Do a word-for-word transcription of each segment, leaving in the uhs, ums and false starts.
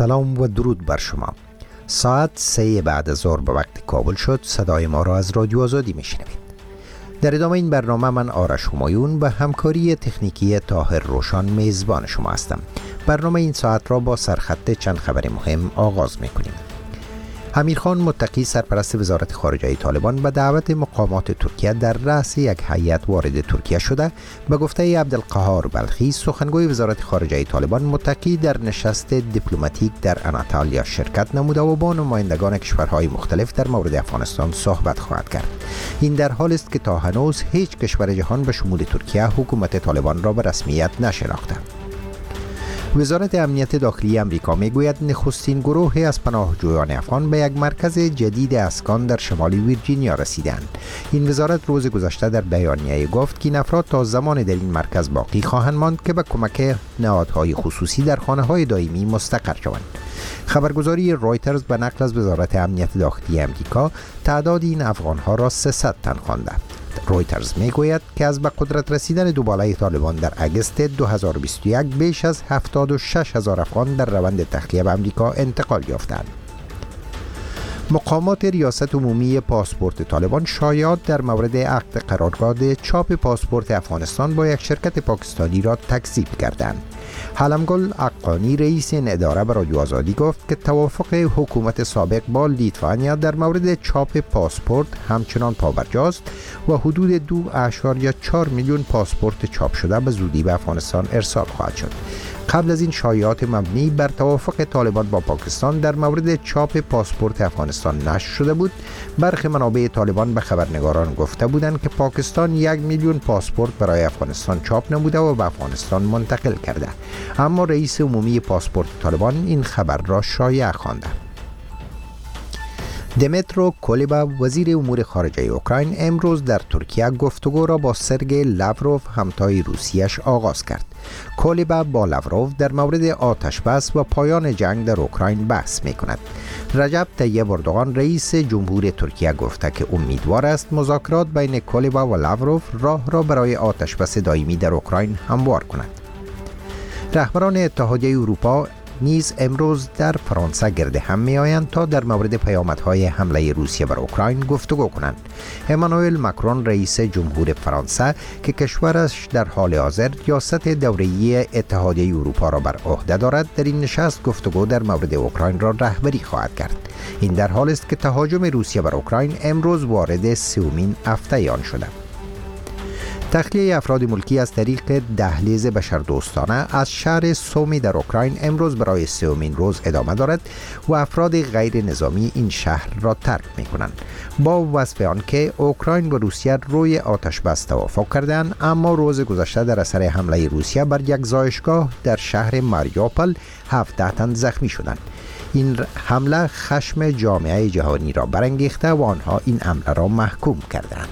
سلام و درود بر شما. ساعت سه بعد از ظهر به وقت کابل شد. صدای ما را از رادیو آزادی میشنوید. در ادامه این برنامه من آرش همایون به همکاری تکنیکی طاهر روشان میزبان شما هستم. برنامه این ساعت را با سرخط چند خبر مهم آغاز میکنیم. امیرخان متقی سرپرست وزارت خارجه طالبان به دعوت مقامات ترکیه در رأس یک هیئت وارد ترکیه شده. به گفته عبدالقهار بلخی سخنگوی وزارت خارجه طالبان، متقی در نشست دیپلماتیک در اناطالیا شرکت نموده و با نمایندگان کشورهای مختلف در مورد افغانستان صحبت خواهد کرد. این در حالی است که تا هنوز هیچ کشور جهان به شمول ترکیه حکومت طالبان را به رسمیت نشناخته. وزارت امنیت داخلی امریکا میگوید نخستین گروه از پناهجویان افغان به یک مرکز جدید اسکان در شمال ویرجینیا رسیدند. این وزارت روز گذشته در بیانیه گفت که این افراد تا زمان در این مرکز باقی خواهند ماند که به کمک نهادهای خصوصی در خانه‌های دائمی مستقر شوند. خبرگزاری رویترز به نقل از وزارت امنیت داخلی امریکا تعداد این افغان‌ها را سیصد تن خوانده. رویترز میگوید که از به قدرت رسیدن دوباره طالبان در اگست دو هزار و بیست و یک بیش از هفتاد و شش هزار افغان در روند تخلیه به امریکا انتقال یافتند. مقامات ریاست عمومی پاسپورت طالبان شایعات در مورد عقد قرارداد چاپ پاسپورت افغانستان با یک شرکت پاکستانی را تکذیب کردند. حلمگل عقانی رئیس این اداره به رادیو آزادی گفت که توافق حکومت سابق با لیتوانیا در مورد چاپ پاسپورت همچنان پابرجاست و حدود دو اشاریه چهار میلیون پاسپورت چاپ شده به زودی به افغانستان ارسال خواهد شد. قبل از این شایعات مبنی بر توافق طالبان با پاکستان در مورد چاپ پاسپورت افغانستان نشر شده بود. برخی منابع طالبان به خبرنگاران گفته بودند که پاکستان یک میلیون پاسپورت برای افغانستان چاپ نموده و به افغانستان منتقل کرده، اما رئیس عمومی پاسپورت طالبان این خبر را شایع خوانده. دمیترو کولبا وزیر امور خارجه اوکراین امروز در ترکیه گفتگو را با سرگئی لاوروف همتای روسیش آغاز کرد. کولبا با لاوروف در مورد آتش بس و پایان جنگ در اوکراین بحث می کند. رجب طیب اردوغان رئیس جمهور ترکیه گفته که امیدوار است مذاکرات بین کولبا و لاوروف راه را برای آتش بس دائمی در اوکراین هموار کند. رهبران اتحادیه اروپا نیز امروز در فرانسه گرد هم می آیند تا در مورد پیامدهای حمله روسیه بر اوکراین گفتگو کنند. امانوئل ماکرون رئیس جمهور فرانسه که کشورش در حال حاضر ریاست دوره‌ای اتحادیه اروپا را بر عهده دارد، در این نشست گفتگو در مورد اوکراین را رهبری خواهد کرد. این در حالی است که تهاجم روسیه بر اوکراین امروز وارد سومین هفته آن شده. تخلیه افراد ملکی از طریق دهلیز بشردوستانه از شهر سومی در اوکراین امروز برای سومین روز ادامه دارد و افراد غیر نظامی این شهر را ترک می کنند. با وصف آن که اوکراین و روسیه روی آتش بس توافق کردند، اما روز گذشته در اثر حمله روسیه بر یک زایشگاه در شهر ماریوپول هفده تن زخمی شدند. این حمله خشم جامعه جهانی را برانگیخته و آنها این حمله را محکوم کردند.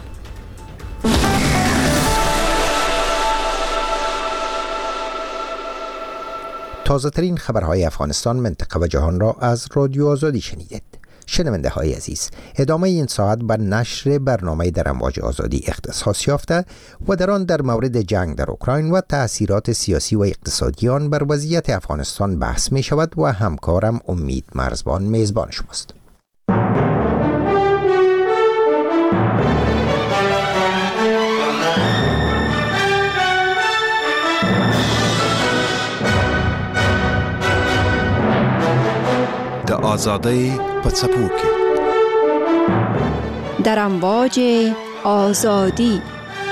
تازه ترین خبرهای افغانستان، منطقه و جهان را از رادیو آزادی شنیدید. شنونده های عزیز، ادامه این ساعت بر نشر برنامه در امواج آزادی اختصاص یافته و در آن در مورد جنگ در اوکراین و تأثیرات سیاسی و اقتصادی آن بر وضعیت افغانستان بحث می شود و همکارم امید مرزبان میزبان شماست. آزادی پڅپو کې در امواج آزادی.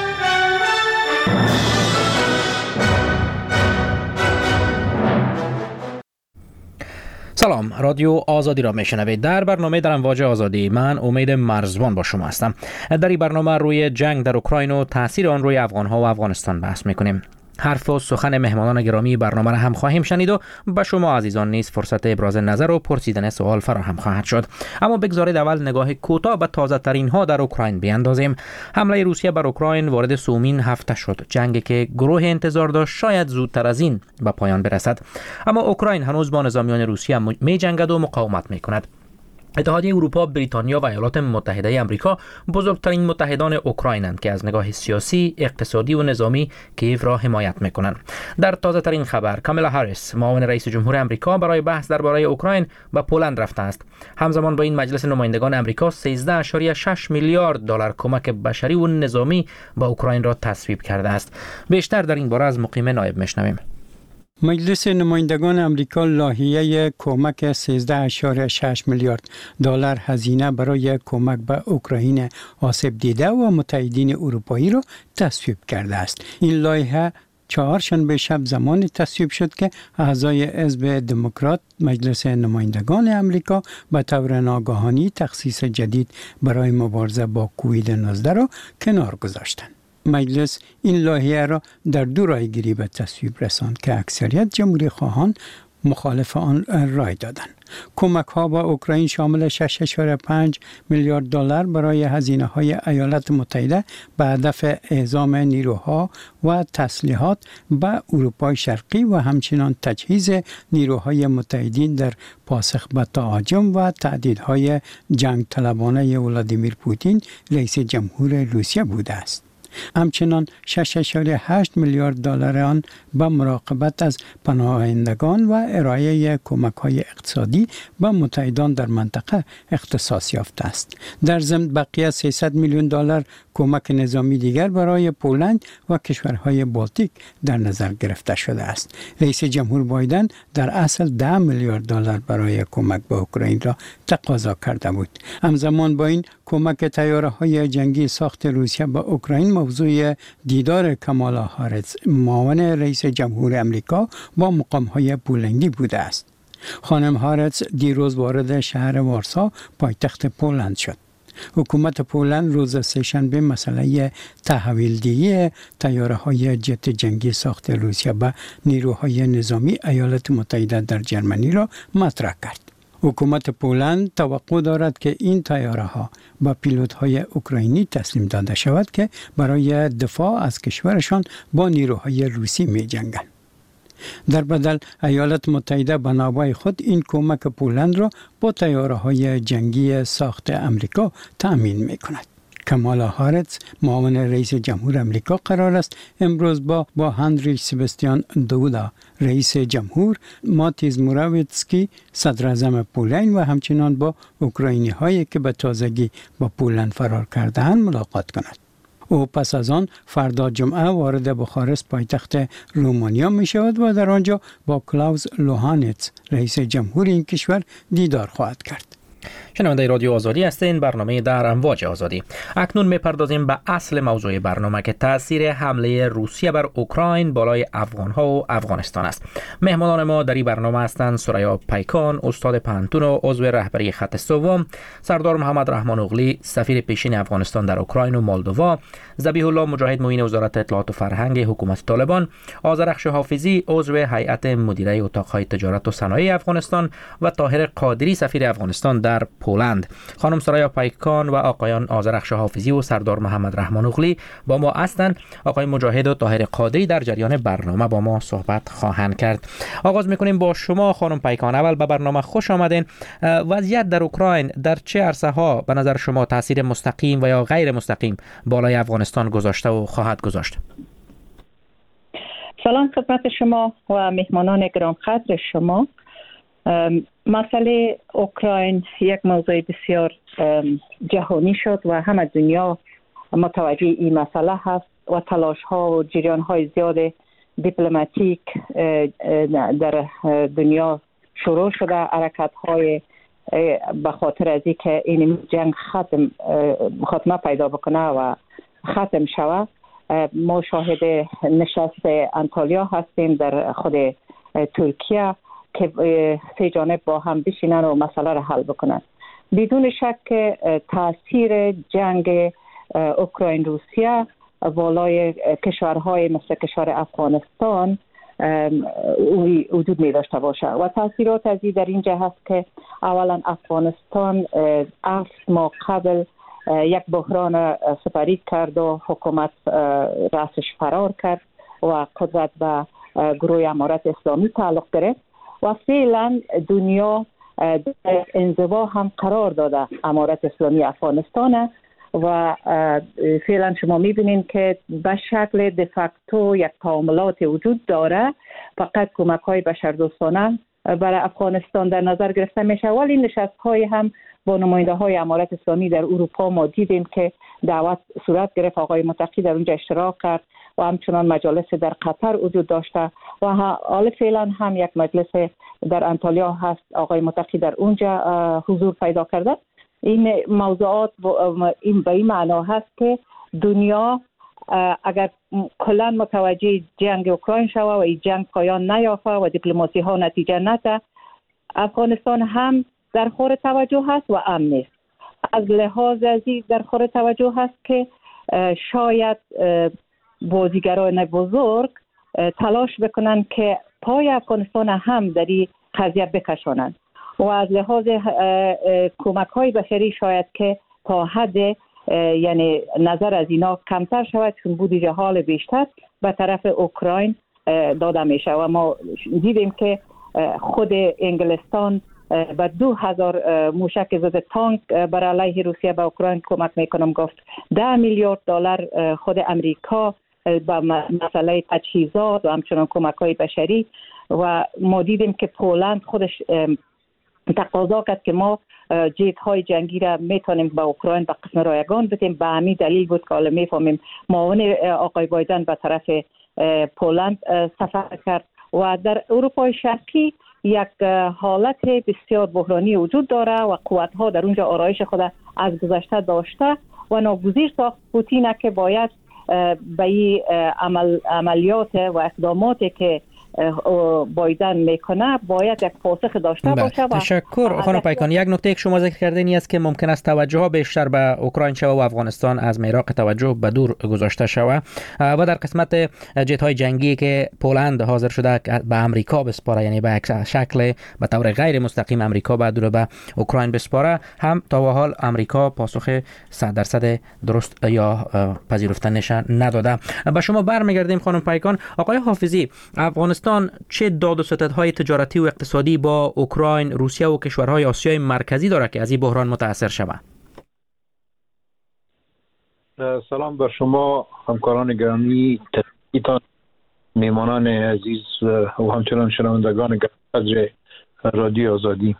سلام، رادیو آزادی را میشنوید. در برنامه در امواج آزادی من امید مرزبان با شما هستم. در این برنامه روی جنگ در اوکراین و تاثیر آن روی افغان‌ها و افغانستان بحث میکنیم. حرف و سخن مهمانان گرامی برنامه را هم خواهیم شنید و به شما عزیزان نیز فرصت ابراز نظر و پرسیدن سوال فراهم خواهد شد. اما بگذارید اول نگاه کوتاه به تازه ترین ها در اوکراین بیاندازیم. حمله روسیه بر اوکراین وارد سومین هفته شد، جنگی که گروه انتظار داشت شاید زودتر از این به پایان برسد، اما اوکراین هنوز با نظامیان روسیه می جنگد و مقاومت می کند. اتحادیه اروپا، بریتانیا و ایالات متحده آمریکا بزرگترین متحدان اوکراینند که از نگاه سیاسی، اقتصادی و نظامی کیف را حمایت میکنند. در تازه ترین خبر، کامالا هاریس، معاون رئیس جمهور آمریکا، برای بحث درباره اوکراین به پولند رفته است. همزمان با این مجلس نمایندگان آمریکا سیزده ممیز شش میلیارد دلار کمک بشری و نظامی به اوکراین را تصویب کرده است. بیشتر در این باره از مقیم نایب میشنویم. مجلس نمایندگان آمریکا لایحه کمک سیزده ممیز شش میلیارد دلار هزینه برای کمک به اوکراین آسیب دیده و متحدین اروپایی را تصویب کرده است. این لایحه چهارشنبه شب زمان تصویب شد که اعضای حزب دموکرات مجلس نمایندگان آمریکا به طور ناگهانی تخصیص جدید برای مبارزه با کووید نوزده را کنار گذاشتند. مجلس این لایحه را در دو رایگیری به تصویب رساند که اکثریت جمهوری خواهان مخالف آن رای دادند. کمک ها با اوکراین شامل شش ممیز پنج میلیارد دلار برای هزینه های ایالات متحده به هدف اعزام نیروها و تسلیحات به اروپای شرقی و همچنین تجهیز نیروهای متحدین در پاسخ به تهاجم و تهدیدهای جنگ طلبانه ولادیمیر پوتین رئیس جمهور روسیه بوده است. همچنان شش ممیز هشت میلیارد دلار آن به مراقبت از پناهندگان و ارائه کمک‌های اقتصادی به متحدان در منطقه اختصاص یافته است. در ضمن بقیه سیصد میلیون دلار کمک نظامی دیگر برای پولند و کشورهای بالتیک در نظر گرفته شده است. رئیس جمهور بایدن در اصل ده میلیارد دلار برای کمک به اوکراین را تقاضا کرده بود. همزمان با این کمک طیاره‌های جنگی ساخت روسیه به اوکراین موضوع دیدار کامالا هاریس، معاون رئیس جمهور آمریکا، با مقام‌های پولندی بوده است. خانم هاریس دیروز وارد شهر وارسا پایتخت پولند شد. حکومت پولند روز سه‌شنبه مسئله تحویل‌دهی طیاره‌های جت جنگی ساخت روسیه به نیروهای نظامی ایالات متحده در جرمنی را مطرح کرد. حکومت پولند توقع دارد که این طیاره ها با پیلوت های اوکراینی تسلیم داده شود که برای دفاع از کشورشان با نیروهای روسی می جنگند. در بدل ایالات متحده به نوبه خود این کمک پولند را با طیاره های جنگی ساخت امریکا تأمین می کند. کامالا هاریس، معاون رئیس جمهور آمریکا، قرار است امروز با با هنری سباستیان دودا، رئیس جمهور، ماتیز موراویتسکی، صدر اعظم پولند و همچنان با اوکراینی هایی که به تازگی با پولند فرار کرده‌اند ملاقات کند. او پس از آن فردا جمعه وارد بخارست پایتخت رومانیا می شود و در آنجا با کلاوس لوهانیتس، رئیس جمهور این کشور، دیدار خواهد کرد. شنونده رادیو آزادی هستین، برنامه در امواج آزادی. اکنون میپردازیم به اصل موضوع برنامه که تاثیر حمله روسیه بر اوکراین بالای افغانها و افغانستان است. مهمانان ما در این برنامه هستند سریا پیکان، استاد پانتون و عضو رهبری خط سوم، سردار محمد رحمان اغلی، سفیر پیشین افغانستان در اوکراین و مولدووا، ذبیح الله مجاهد معین وزارت اطلاعات و فرهنگ حکومت طالبان، آذرخش حافظی عضو هیئت مدیره اتاقهای تجارت و صنایع افغانستان و طاهر قادری سفیر افغانستان در پولند. خانم سریا پیکان و آقایان آذرخش حافظی و سردار محمد رحمان اغلی با ما هستند. آقای مجاهد و طاهر قادری در جریان برنامه با ما صحبت خواهند کرد. آغاز میکنیم با شما خانم پیکان. اول به برنامه خوش آمدین. وضعیت در اوکراین در چه عرصه ها به نظر شما تاثیر مستقیم و یا غیر مستقیم بالای افغانستان گذاشته و خواهد گذاشت؟ سلام خدمت شما و مهمانان گرانقدر شما. مسئله اوکراین یک موضوع بسیار جهانی شد و همه دنیا متوجه این مسئله هست و تلاش ها و جریان های زیاد دیپلماتیک در دنیا شروع شده. حرکت های به خاطر از اینکه این جنگ ختم خاتمه پیدا بکنه و ختم شود. ما شاهد نشست انطالیا هستیم در خود ترکیه که سه جانب با هم بشینن و مسئله را حل بکنن. بدون شک تاثیر جنگ اوکراین روسیه بالای کشورهای مثل کشور افغانستان وجود می داشته باشه و تاثیرات از این در اینجا هست که اولا افغانستان هفت ماه قبل یک بحران سپری کرد و حکومت رأسش فرار کرد و قدرت به گروه امارت اسلامی تعلق گرفت و فعلا دنیا در انزوا هم قرار داده امارت اسلامی افغانستان و فعلا شما میبینید که به شکل دفاکتو یک تعاملات وجود داره، فقط کمک های بشردوستانه برای افغانستان در نظر گرفته میشه. ولی نشست های هم با نماینده های امارت اسلامی در اروپا ما دیدیم که دعوت صورت گرفت، آقای متقی در اونجا اشتراک کرد و همچنان مجالس در قطر وجود داشته و حال فعلا هم یک مجلس در انطالیا هست، آقای متقی در اونجا حضور پیدا کرده. این موضوعات این به این معنا هست که دنیا اگر کلا متوجه جنگ اوکراین شوه و این جنگ پایان نیافته و دیپلماسی ها نتیجه نده، افغانستان هم در خور توجه هست و امن است. از لحاظ ازی در خور توجه هست که شاید بازیگران بزرگ تلاش بکنن که پای افغانستان هم در این قضیه بکشانند و از لحاظ کمک های بشری شاید که تا حد یعنی نظر از اینا کمتر شود، چون بودجه حال بیشتر به طرف اوکراین داده میشه و ما دیدیم که خود انگلستان به دو هزار موشک ضد تانک برای علیه روسیه به اوکراین کمک میکنم گفت. ده میلیارد دلار خود امریکا به مسئله تجهیزات و همچنان کمک های بشری و ما دیدیم که پولند خودش تقاضا کرد که ما جیت های جنگی را میتونیم به اوکراین به قسم رایگان بدیم. به همین دلیل بود که حالا میفهمیم معاون آقای بایدن به طرف پولند سفر کرد و در اروپای شرقی یک حالت بسیار بحرانی وجود داره و قوت ها در اونجا آرایش خود از گذشته داشته و ناگزیر ساخت پوتین که باید به این عمل، عملیات و اقداماتی که بایدن میکنه باید یک پاسخ داشته باشه. تشکر خانم پیکان. یک نکته که شما ذکر کردین است که ممکن است توجه ها بیشتر به اوکراین شود و افغانستان از میراق توجه به دور گذاشته شود و در قسمت جت های جنگی که پولند حاضر شده به امریکا بسپاره، یعنی به شکل به طور غیر مستقیم امریکا بعد رو به اوکراین بسپاره، هم تا به حال امریکا پاسخ صد درصد درست یا پذیرفته نشه نداده. به شما برمیگردیم خانم پیکان. آقای حافظی، افغانستان چه داد و ستدهای تجارتی و اقتصادی با اوکراین، روسیه و کشورهای آسیای مرکزی داره که از این بحران متاثر شود؟ سلام بر شما همکاران گرامی، تحقیقات میمانان عزیز و همچنان شنوندگان گرامی رادیو آزادی.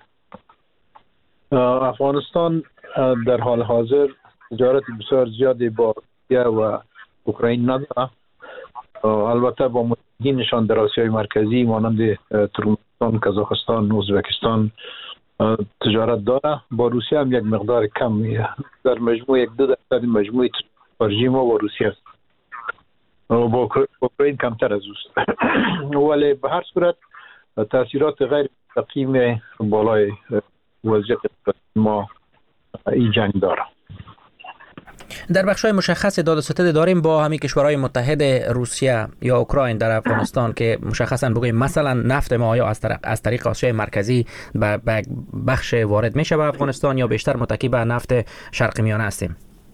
افغانستان در حال حاضر تجارت بسیار زیادی با روسیه و اوکراین نداره. البته با متحدینشان در آسیای مرکزی مانند ترکمنستان، کازاخستان، ازبکستان تجارت داره. با روسیه هم یک مقدار کم، در مجموع یک دو درصد مجموع خارجی ما با روسیه است و با اوکراین کمتر از اوست. ولی به هر صورت تاثیرات غیر مستقیم بالای وضعیت ما این جنگ داره. در بخش‌های مشخص داد و ستد داریم با همین کشورهای متحد روسیه یا اوکراین در افغانستان که مشخصاً بگوییم مثلا نفت ما یا از طریق از طریق آسیای مرکزی به بخش وارد میشه به افغانستان یا بیشتر متکی به نفت شرق میانه هستیم؟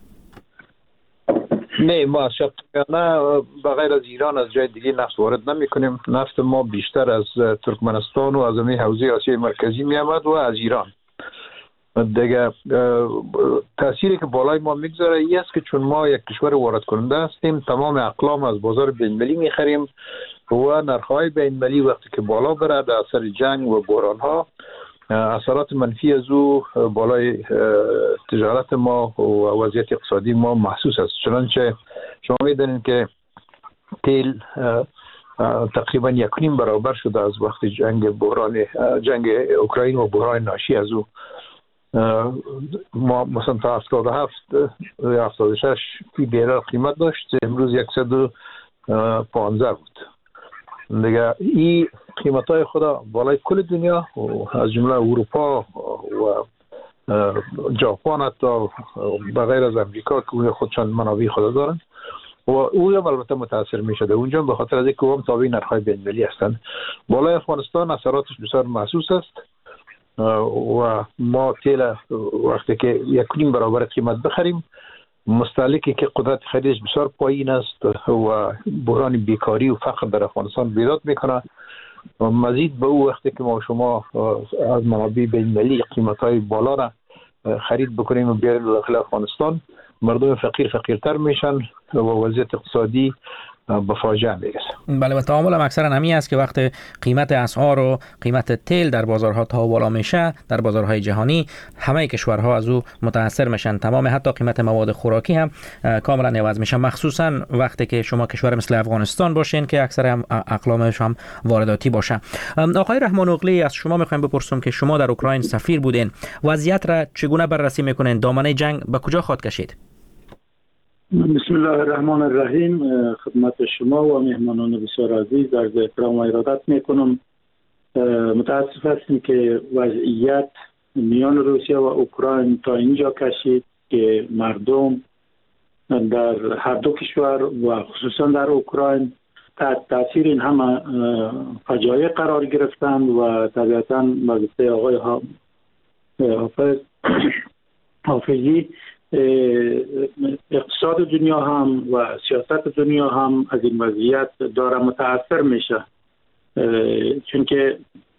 نه، ما از شرق میانه بغیر از ایران از جای دیگه نفت وارد نمی کنیم. نفت ما بیشتر از ترکمنستان و از همین حوزه آسیای مرکزی می آمد و از ایران. دیگه تأثیری که بالای ما میگذاره این است که چون ما یک کشور وارد کننده هستیم، تمام اقلام از بازار بین‌المللی میخریم و نرخ‌های بین‌المللی وقتی که بالا بره در اثر جنگ و بحران‌ها، اثرات منفی از او بالای تجارت ما و وضعیت اقتصادی ما محسوس است. چنانچه شما میدونید که تیل تقریبا یک نیم برابر شده از وقتی جنگ بحران جنگ اوکراین و بحران ناشی از او. ما مثلا تا هفتاد و هفت یا هفتاد و شش فی بیرل قیمت داشت، امروز صد و پانزده بود. دیگه این قیمت های خدا بالای کل دنیا و از جمله اروپا و ژاپن حتی بغیر از امریکا که خودشان منابع خود دارن و او هم البته متاثر می شده اونجا به خاطر از اینکه هم تابع نرخ‌های بین‌المللی هستند. بالای افغانستان اثراتش بسیار محسوس است و ما تیل وقتی که یک نیم برابر قیمت بخریم، مستهلکی که قدرت خریدش بسیار پایین است و بحران بیکاری و فقر در افغانستان بیداد میکنه و مزید به او وقتی که ما شما از منابع بین‌المللی قیمت‌های بالا را خرید بکنیم و بیاریم داخل افغانستان، مردم فقیر فقیرتر میشن و وضعیت اقتصادی به فاجعه میرسه. بله، و تعامل هم اکثرا همین است که وقت قیمت اسعار و قیمت تیل در بازارها تا بالا میشه، در بازارهای جهانی همه کشورها از او متاثر میشن. تمام حتی قیمت مواد خوراکی هم کاملا عوض میشه، مخصوصا وقتی که شما کشور مثل افغانستان باشین که اکثر هم اقلامش هم وارداتی باشه. آقای رحمان اغلی، از شما میخوایم بپرسم که شما در اوکراین سفیر بودین، وضعیت را چگونه بررسی میکنین؟ دامنه جنگ به کجا خواهد کشید؟ بسم الله الرحمن الرحیم. خدمت شما و مهمانان بسیار عزیز عرض احترام و ارادت میکنم. متاسف هستیم که وضعیت میان روسیه و اوکراین تا اینجا کشید که مردم در هر دو کشور و خصوصا در اوکراین تحت تاثیر این همه فجایع قرار گرفتند و طبیعتاً به گفته آقای حافظ حافظی اقتصاد دنیا هم و سیاست دنیا هم از این وضعیت داره متاثر میشه، چون که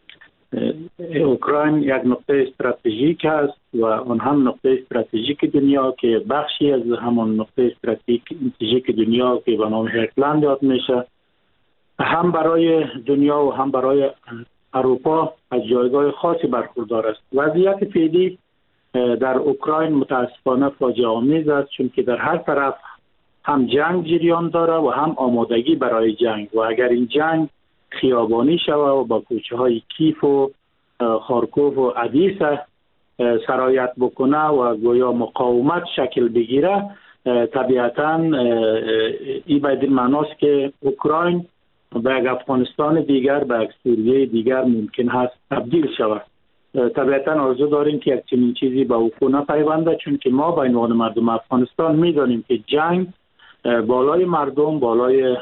اوکراین یک نقطه استراتژیک است و آن هم نقطه استراتژیک دنیا که بخشی از همان نقطه استراتژیک دنیا که به نام هرتلند یاد میشه، هم برای دنیا و هم برای اروپا از جایگاه خاصی برخوردار است. وضعیت فعلی در اوکراین متاسفانه فاجعه آمیز است، چون که در هر طرف هم جنگ جریان داره و هم آمادگی برای جنگ و اگر این جنگ خیابانی شود و با کوچه های کیف و خارکوف و ادیسه سرایت بکنه و گویا مقاومت شکل بگیره، طبیعتاً این به این معناست که اوکراین به یک افغانستان دیگر، به یک سوریه دیگر ممکن هست تبدیل شود. طبیعتاً آرزو داریم که یک چنین چیزی به وقوع نپیونده، چون که ما به عنوان مردم افغانستان میدانیم که جنگ بالای مردم، بالای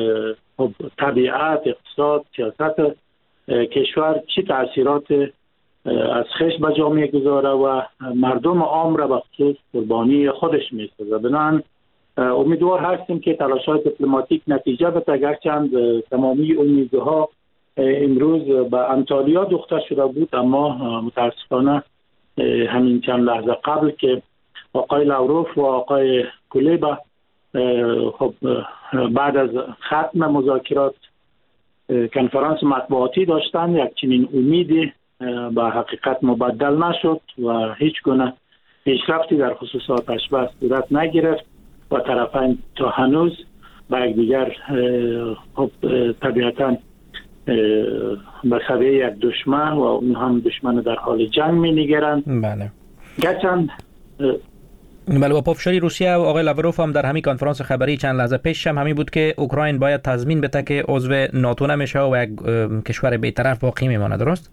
طبیعت، اقتصاد، سیاست کشور چی تأثیرات از خشم به جا میگذاره و مردم عام را به خصوص قربانی خودش میسازه. بنابراین امیدوار هستیم که تلاش‌های دیپلماتیک نتیجه بده، گرچند تمامی امیدها امروز به انطالیا دوخته شده بود، اما متاسفانه همین چند لحظه قبل که آقای لاوروف و آقای کلیبا خب بعد از ختم مذاکرات کنفرانس مطبوعاتی داشتن، یک چنین امیدی به حقیقت مبدل نشد و هیچ گونه پیشرفتی در خصوص آتش بس صورت نگرفت و طرفین تا هنوز به یکدیگر خب طبیعتاً به سویه یک دشمن و اون هم دشمن در حال جنگ می نگرند. بله. گرچند بله، و پافشاری روسیه و آقای لاوروف هم در همین کنفرانس خبری چند لحظه پیش هم همین بود که اوکراین باید تضمین بده که عضو ناتو نمیشه و یک کشور بی‌طرف باقی میمانه، درست؟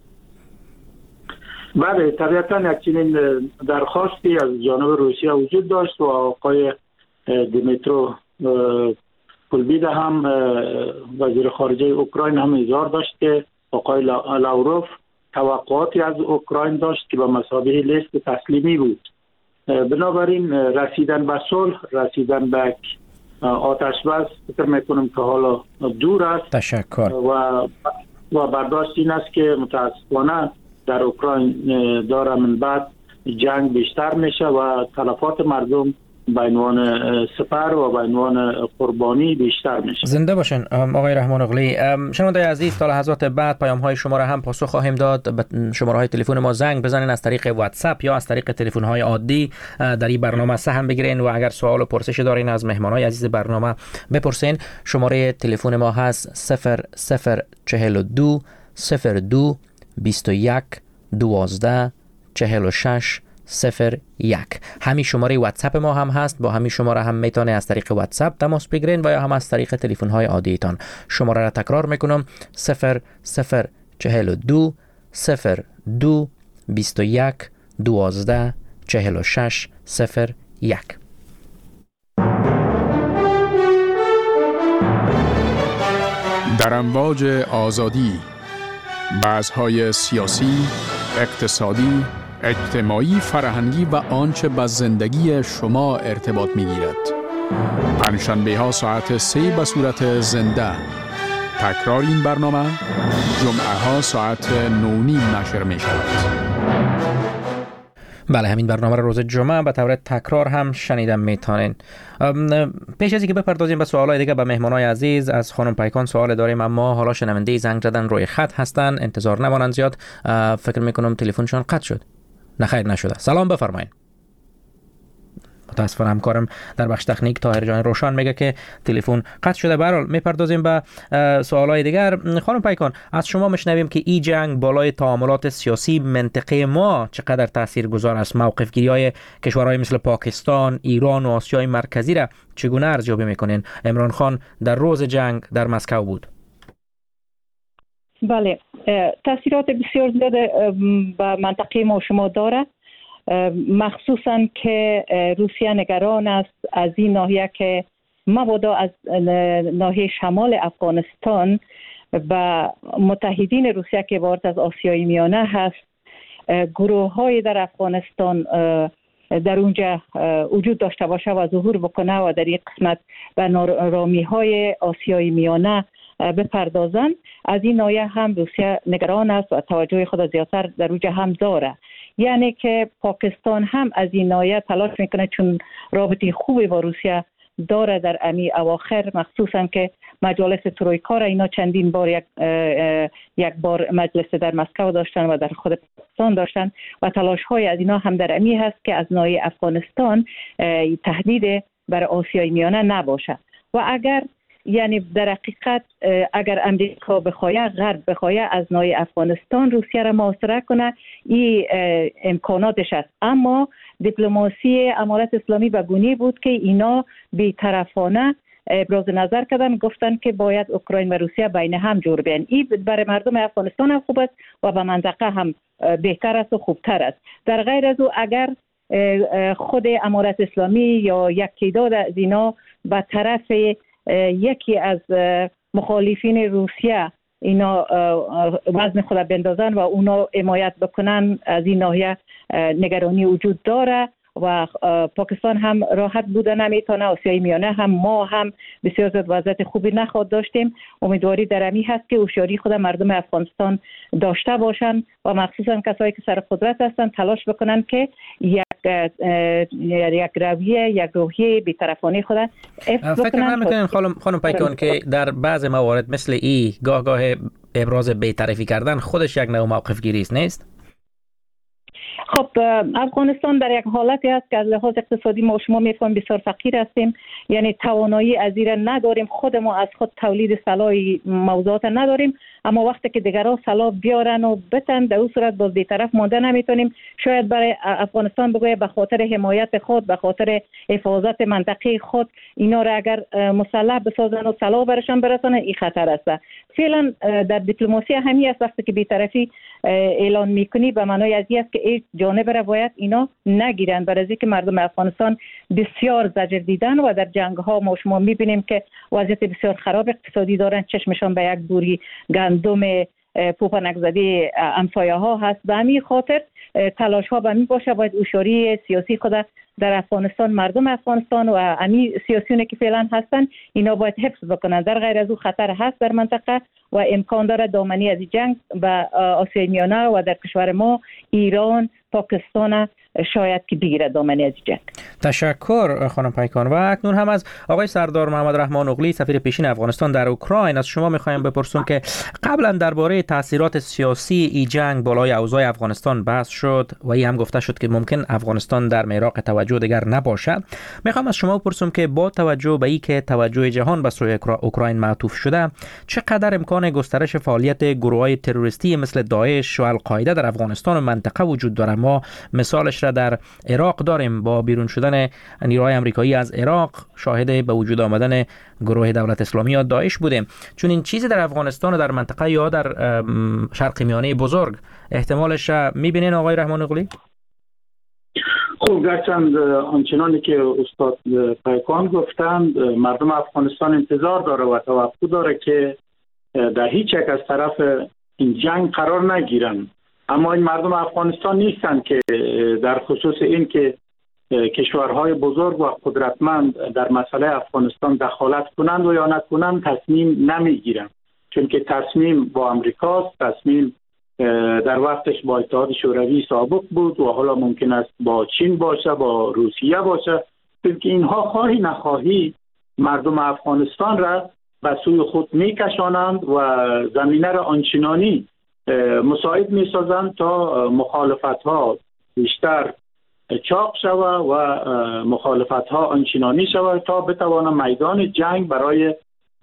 بله، طبیعتاً یک چنین درخواستی از جانب روسیه وجود داشت و آقای دیمیترو کلبیده هم وزیر خارجه اوکراین هم اظهار داشت که آقای لاوروف توقعاتی از اوکراین داشت که به مثابه لیست تسلیمی بود. بنابراین رسیدن به صلح، رسیدن به آتش بس فکر میکنم که حالا دور است. تشکر. و و برداشت این است که متاسفانه در اوکراین داره من بعد جنگ بیشتر میشه و تلفات مردم به عنوان سپر و به عنوان قربانی بیشتر میشه. زنده باشین آقای رحمان اغلی. شنوندگان عزیز، تا لحظات بعد پیام های شما را هم پاسخ خواهیم داد. به شماره های تلفن ما زنگ بزنین از طریق واتساپ یا از طریق تلفن های عادی در این برنامه سهم بگیرین و اگر سوال و پرسش دارین از مهمان های عزیز برنامه بپرسین. شماره تلفن ما هست صفر صفر چهل و دو صفر دو بیست و یک دوازده چهل و شش صفر یک. همین شماره واتساپ ما هم هست، با همین شماره هم میتونه از طریق واتساپ تماس بگیرین و یا هم از طریق تلفن های عادیتان. شماره را تکرار میکنم: صفر صفر چهل و دو صفر دو بیست و یک دوازده چهل و شش صفر یک. در امواج آزادی، بحث‌های سیاسی، اقتصادی، اجتماعی، فرهنگی و آنچه با زندگی شما ارتباط می‌گیرد. پنجشنبه ها ساعت سه به صورت زنده. تکرار این برنامه جمعه ها ساعت نو نیم نشر می شود. بله، همین برنامه روز جمعه به طور تکرار هم شنیدم میتونین. پیش از اینکه بپردازیم به سوالای دیگه به مهمانای عزیز، از خانم پیکان سوال داریم، اما حالا شنونده زنگ زدن روی خط هستن، انتظار نمانن زیاد. فکر میکنم تلفنشون قطع شد. نه خیر نشده. سلام بفرمایید. متاسفانه همکارم در بخش تکنیک طاهر جان روشن میگه که تلفن قطع شده. به هر حال میپردازیم به سوالای دیگر. خانم پیکان، از شما میشنویم که این جنگ بالای تعاملات سیاسی منطقه ما چقدر تاثیرگذار است. موقف گیری‌های کشورهای مثل پاکستان، ایران و آسیای مرکزی را چگونه ارزیابی میکنین؟ عمران خان در روز جنگ در مسکو بود. بله، تاثیرات بسیار زیاد به منطقه ما شما داره، مخصوصا که روسیه نگران است از این ناحیه که مبادا از ناحیه شمال افغانستان به متحدین روسیه که عبارت از آسیای میانه هست، گروه های در افغانستان در اونجا وجود داشته باشه و ظهور بکنه و در این قسمت به نارامی های آسیای میانه بپردازن. از این ناحیه هم روسیه نگران است و توجه خود زیادتر در اونجا هم داره. یعنی که پاکستان هم از این ناحیه تلاش میکنه، چون رابطه خوبی با روسیه داره در امی اواخر، مخصوصا که مجالس ترویکا را اینا چندین بار یک یک بار مجلس در مسکو داشتن و در خود پاکستان داشتن و تلاش های از اینا هم در امی هست که از ناحیه افغانستان تهدید بر آسیای میانه نباشه. و اگر یعنی در حقیقت اگر امریکا بخواه، غرب بخواه از ناحیه افغانستان روسیه را محاصره کنه، این امکاناتش است. اما دیپلماسی امارت اسلامی به گونه بود که اینا بی‌طرفانه ابراز نظر کردن، گفتن که باید اوکراین و روسیه بین هم جور بیان. این برای مردم افغانستان هم خوب است و به منطقه هم بهتر است و خوبتر است. در غیر از او اگر خود امارت اسلامی یا یک تعداد از اینا به طرف یکی از مخالفین روسیه اینا وزن خود بندازن و اونا حمایت بکنن، از این ناحیه نگرانی وجود داره و پاکستان هم راحت بوده نمیتونه، آسیای میانه هم ما هم بسیار زیاد وضعیت خوبی نخواد داشتیم. امیدواری در امی هست که هوشیاری خود مردم افغانستان داشته باشن و مخصوصا کسایی که سر قدرت هستن تلاش بکنن که یک یک رویه یک روحیه بی‌طرفانه خود افت بکنن. فکر نمی‌کنین خانم خانم پیکان که در بعض موارد مثل ای گاه گاه ابراز بی‌طرفی کردن خودش یک نوع موقف گیری است، نیست؟ خب افغانستان در یک حالتی است که از لحاظ اقتصادی ما شما میفهمیم بسیار فقیر هستیم، یعنی توانایی از این نداریم، خود ما از خود تولید سلاح موضوعات نداریم، اما وقتی که دیگران سلاح بیارن و بتن در اون صورت باز بی‌طرف مانده نمیتونیم. شاید برای افغانستان بگوید به خاطر حمایت خود، به خاطر حفاظت منطقه خود اینا را اگر مسلح بسازن و سلاح برشان برسانن، این خطر است. فعلا در دیپلماسی همی است وقتی که بی‌طرفی اعلان میکنی به معنای از این است که این جانب را باید اینا نگیرن، برای اینکه مردم افغانستان بسیار زجر دیدن و در جنگ ها ما شما میبینیم که وضعیت بسیار خراب اقتصادی دارن، چشمشان به یک بوری گندم پوپنک زده امسایه ها هست. به همین خاطر تلاش ها به همین باشه باید هوشیاری سیاسی خود در افغانستان، مردم افغانستان و همین سیاسیونی که فعلا هستن اینا باید حفظ بکنن. در غیر از او خطر هست در منطقه و امکان داره دامنی از جنگ به آسیای میانه و در کشور ما ایران، پاکستان شاید که بگیره دامنی از جنگ. تشکر خانم پیکان. و اکنون هم از آقای سردار محمد رحمان اغلی سفیر پیشین افغانستان در اوکراین از شما میخوایم بپرسیم که قبلا درباره تاثیرات سیاسی ای جنگ بالای اوضاع افغانستان بحث شد و این هم گفته شد که ممکن افغانستان در میراق توجه دیگر نباشه. میخوام از شما بپرسیم که با توجه به اینکه توجه جهان به سوی اوکراین معطوف شده، چقدر امکان گسترش فعالیت گروه‌های تروریستی مثل داعش و القاعده در افغانستان و منطقه وجود داره؟ ما مثالش را در عراق داریم، با بیرون شدن نیروهای آمریکایی از عراق شاهد به وجود آمدن گروه دولت اسلامی یا داعش بودیم. چون این چیزی در افغانستان و در منطقه یا در شرق میانه بزرگ احتمالش میبینین آقای رحمان اغلی؟ خب گرچند آنچنانی که استاد پیکان گفتند، مردم افغانستان انتظار داره و توقع داره که در هیچ یک از طرف این جنگ قرار نگیرن، اما این مردم افغانستان نیستن که در خصوص این که کشورهای بزرگ و قدرتمند در مسئله افغانستان دخالت کنند و یا نکنند تصمیم نمیگیرند. چون که تصمیم با امریکاست، تصمیم در وقتش با اتحاد شوروی سابق بود و حالا ممکن است با چین باشه، با روسیه باشه، چون که اینها خواهی نخواهی مردم افغانستان را به سوی خود میکشانند و زمینه را آنچنانی مساعد میسازند تا مخالفت ها بیشتر چاق شود و مخالفت ها آنچنانی شود تا بتوانند میدان جنگ برای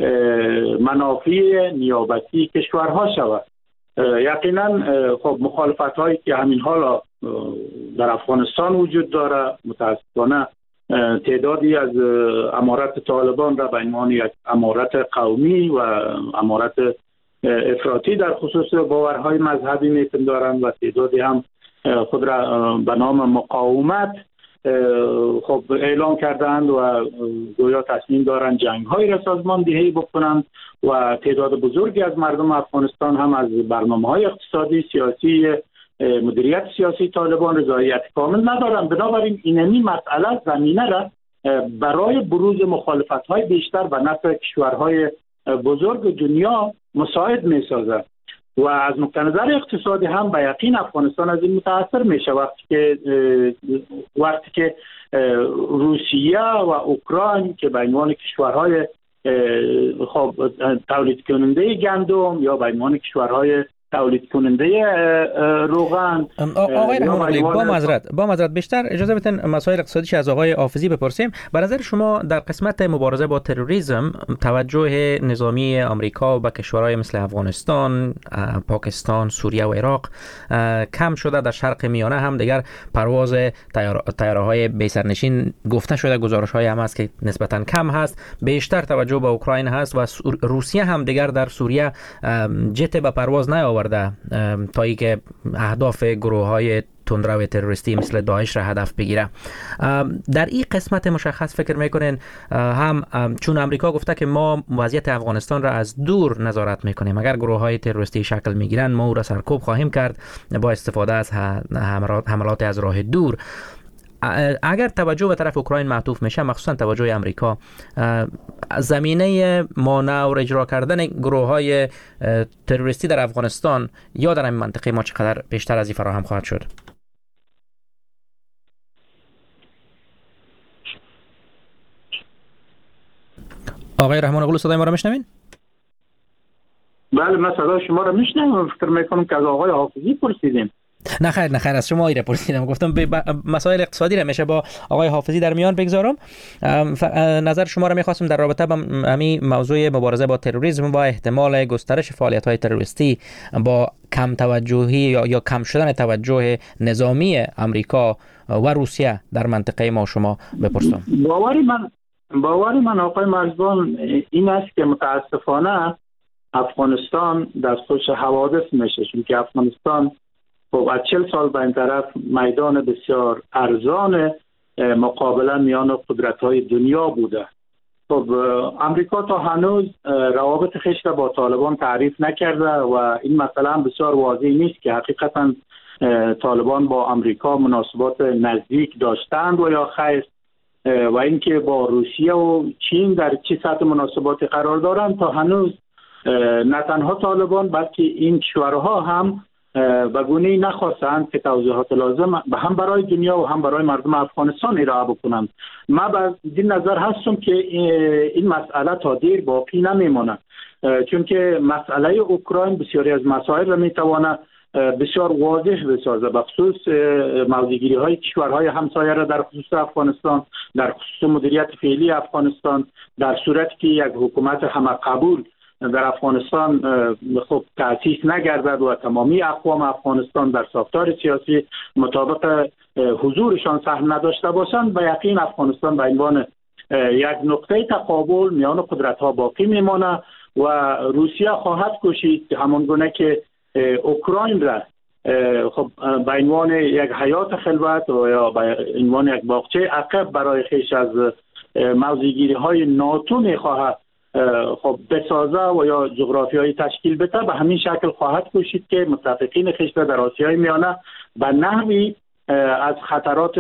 منافع نیابتی کشورها شود. یقینا خب مخالفت هایی که همین حالا در افغانستان وجود داره، متاسفانه تعدادی از امارت طالبان را به عنوان یک امارت قومی و امارت افراطی در خصوص باورهای مذهبی میپندارند و تعدادی هم خود را به نام مقاومت خب اعلام کردند و گویا تصمیم دارند جنگ‌هایی را سازماندهی بکنند و تعداد بزرگی از مردم افغانستان هم از برنامه‌های اقتصادی، سیاسی، مدیریت سیاسی طالبان رضایت کامل ندارند. بنابراین اینمی مسئله زمینه را برای بروز مخالفت‌های بیشتر به نفع کشورهای بزرگ دنیا مساعد می‌سازد و از نقطه نظر اقتصادی هم به یقین افغانستان از این متاثر میشه وقتی که وقتی که روسیه و اوکراین که به عنوان کشورهای خب تولید کننده گندم یا به عنوان کشورهای تولید کننده روغن. آقای رحمانی با معذرت با معذرت بیشتر اجازه بدین مسائل اقتصادیش از آقای حافظی بپرسیم. به نظر شما در قسمت مبارزه با تروریسم توجه نظامی آمریکا به کشورهای مثل افغانستان، پاکستان، سوریه و عراق کم شده؟ در شرق میانه هم دیگر پرواز طیاره‌های بی‌سرنشین گفته شده، گزارش‌های هم هست که نسبتاً کم هست. بیشتر توجه به اوکراین هست و روسیه هم دیگر در سوریه جت به پرواز نیاورده تا ای که اهداف گروه‌های تندرو تروریستی مثل داعش را هدف بگیره. در این قسمت مشخص فکر میکنین هم چون امریکا گفته که ما وضعیت افغانستان را از دور نظارت میکنیم، اگر گروه‌های تروریستی شکل میگیرن ما او را سرکوب خواهیم کرد با استفاده از حملات از راه دور. اگر توجه به طرف اوکراین معطوف میشه، مخصوصا توجه امریکا، زمینه مانع و اجرا کردن گروه‌های تروریستی در افغانستان یا در این منطقه ما چقدر بیشتر از این فراهم خواهد شد؟ آقای رحمان اغلو صدای ما را میشنوین؟ بله من صدای شما را میشنوم. فکر میکنم که از آقای حافظی پرسیدیم. نه خیر نه خیر از شما ایره پرسیدم، گفتم مسائل اقتصادی را میشه با آقای حافظی در میان بگذارم. نظر شما را میخواستم در رابطه با همین موضوع مبارزه با تروریسم و احتمال گسترش فعالیت‌های تروریستی با کم توجهی یا یا کم شدن توجه نظامی امریکا و روسیه در منطقه ما شما بپرسم. باوری من باوری من آقای مرزبان این است که متاسفانه افغانستان در خودش حوادث میشه، چون که افغانستان خب از چهل سال به این طرف میدان بسیار ارزان مقابله میان قدرت‌های دنیا بوده. خب امریکا تا هنوز روابط خویش را با طالبان تعریف نکرده و این مسئله هم بسیار واضح نیست که حقیقتا طالبان با امریکا مناسبات نزدیک داشتند و یا خیر، و اینکه با روسیه و چین در چه سطح مناسباتی قرار دارند تا هنوز نه تنها طالبان بلکه این کشورها هم به گونه‌ای نخواستند که توضیحات لازم هم برای دنیا و هم برای مردم افغانستان ارائه بکنند. من به این نظر هستم که این مسئله تا دیر باقی نمیمونه، چون که مسئله اوکراین بسیاری از مسائل را میتواند بسیار واضح بسازه، به خصوص موضع‌گیری های کشورهای همسایه را در خصوص افغانستان، در خصوص مدیریت فعلی افغانستان. در صورتی که یک حکومت همه قبول در افغانستان خب تأسیس نگردد و تمامی اقوام افغانستان در ساختار سیاسی مطابق حضورشان سهم نداشته باشند، به یقین افغانستان به عنوان یک نقطه تقابل میان قدرت‌ها باقی میمانه و روسیه خواهد کوشید که همان گونه که اوکراین را خب به عنوان یک حیات خلوت و یا به عنوان یک باغچه عقب برای خیش از موضع‌گیری های ناتو میخواهد خب بسازه و یا جغرافیایی تشکیل بده، به همین شکل خواهد کوشید که متفقین خیش را در آسیای میانه به نحوی از خطرات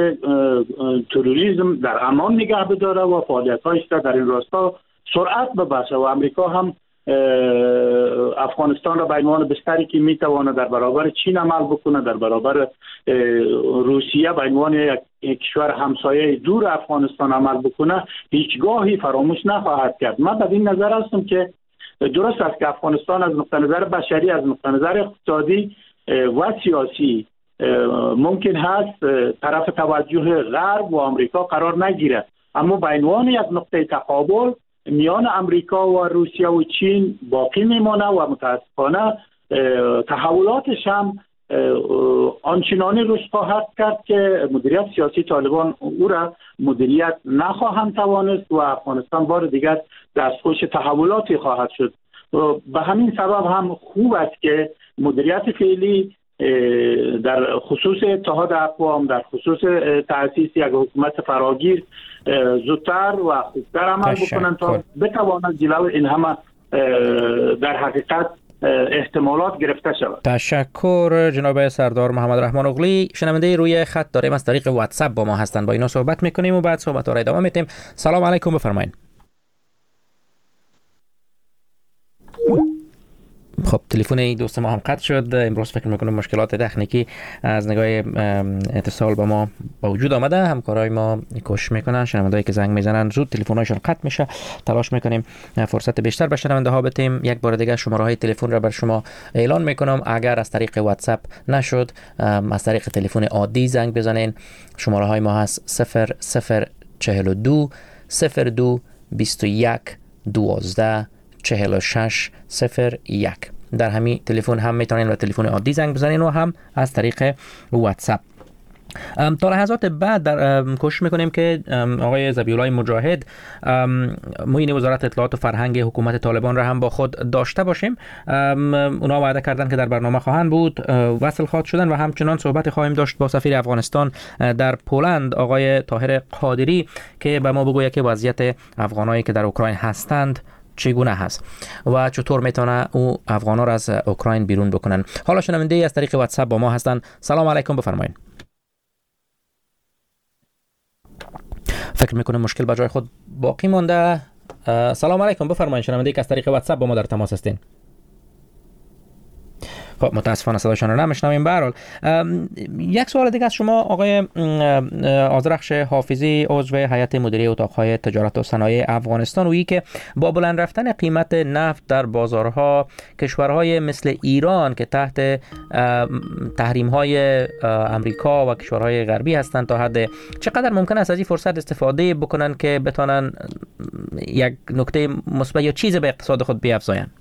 تروریسم در امان نگه بداره و فعالیت‌هایش را در این راستا سرعت ببخشه و امریکا هم افغانستان را به عنوان بستری که میتواند در برابر چین عمل بکنه، در برابر روسیه به عنوان یک کشور همسایه دور افغانستان عمل بکنه، هیچگاهی فراموش نخواهد کرد. من به این نظر هستم که درست است که افغانستان از نقطه نظر بشری، از نقطه نظر اقتصادی و سیاسی ممکن هست طرف توجه غرب و آمریکا قرار نگیره، اما به عنوان یک نقطه تقابل میان امریکا و روسیه و چین باقی میمانه و متاسفانه تحولاتش هم آنچنانی رشد خواهد کرد که مدیریت سیاسی طالبان او را مدیریت نخواهند توانست و افغانستان بار دیگر دستخوش تحولاتی خواهد شد. به همین سبب هم خوب است که مدیریت فعلی در خصوص اتحاد اقوام، در خصوص تأسیس یک حکومت فراگیر زودتر و خوبتر عمل بکنند تا بتواند جلو این همه در حقیقت احتمالات گرفته شود. تشکر جناب سردار محمد رحمان اغلی. شنونده روی خط داریم از طریق واتساپ با ما هستند، با اینا صحبت میکنیم و بعد صحبت را ادامه میدیم. سلام علیکم، بفرمایید. خب تلفن دوست ما هم قطع شد. امروز فکر میکنم مشکلات تکنیکی از نگاه اتصال با ما با وجود آمده. همکارای ما کوشش میکنن، شنوندهایی که زنگ میزنن زود تلفن‌هاشون قطع میشه. تلاش میکنیم فرصت بیشتر به شنونده ها بدیم. یک بار دیگه شماره های تلفن را بر شما اعلان میکنم. اگر از طریق واتساپ نشد، از طریق تلفن عادی زنگ بزنین. شماره های ما هست صفر صفر چهل و دو صفر دو بیست و یک دوازده چهل و شش صفر یک. در همین تلفن هم میتونین و تلفن عادی زنگ بزنین و هم از طریق واتساپ. تا لحظات بعد در کوشش میکنیم که آقای ذبیح‌الله مجاهد معین وزارت اطلاعات و فرهنگ حکومت طالبان را هم با خود داشته باشیم. اونا وعده کردن که در برنامه خواهند بود، وصل خواهد شدن و همچنان صحبت خواهیم داشت با سفیر افغانستان در پولند آقای طاهر قادری که به ما بگوید که وضعیت افغانایی که در اوکراین هستند چگونه هست و چطور میتونه او افغانا را از اوکراین بیرون بکنن. حالا شنونده از طریق واتساپ با ما هستند. سلام علیکم، بفرمایید. فکر میکنم مشکل به جای خود باقی مانده. سلام علیکم، بفرمایید. شنونده که از طریق واتساپ با ما در تماس هستین. خب متاسفانه صداشان رو نمیشنویم. به هر حال یک سوال دیگه از شما آقای آذرخش حافظی، عضو هیئت مدیره اتاقهای تجارت و صنایع افغانستان، وی که با بلند رفتن قیمت نفت در بازارها کشورهای مثل ایران که تحت تحریم‌های امریکا و کشورهای غربی هستند تا حد چقدر ممکن است از این فرصت استفاده بکنن که بتونن یک نکته مثبت یا چیز به اقتصاد خود بیافزایند؟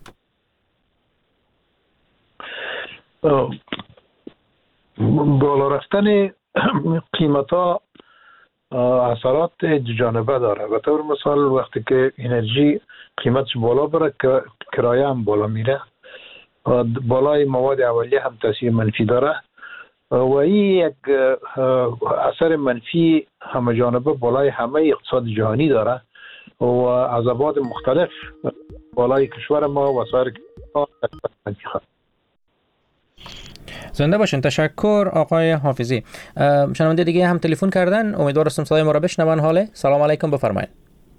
بالا رفتن قیمت ها اثرات جانبه داره. به طور مثال وقتی که انرژی قیمتش بالا بره، کرایه هم بالا میره، بالای مواد اولیه هم تاثیر منفی داره و این یک اثر منفی همه جانبه بالای همه اقتصاد جهانی داره و از ابعاد مختلف بالای کشور ما و سایر کشورها منفی خواهد. زنده باشین. تشکر آقای حافظی. شنونده دیگه هم تلفن کردن، امیدوار هستم صدای ما را بشنون. حاله سلام علیکم، بفرمایید.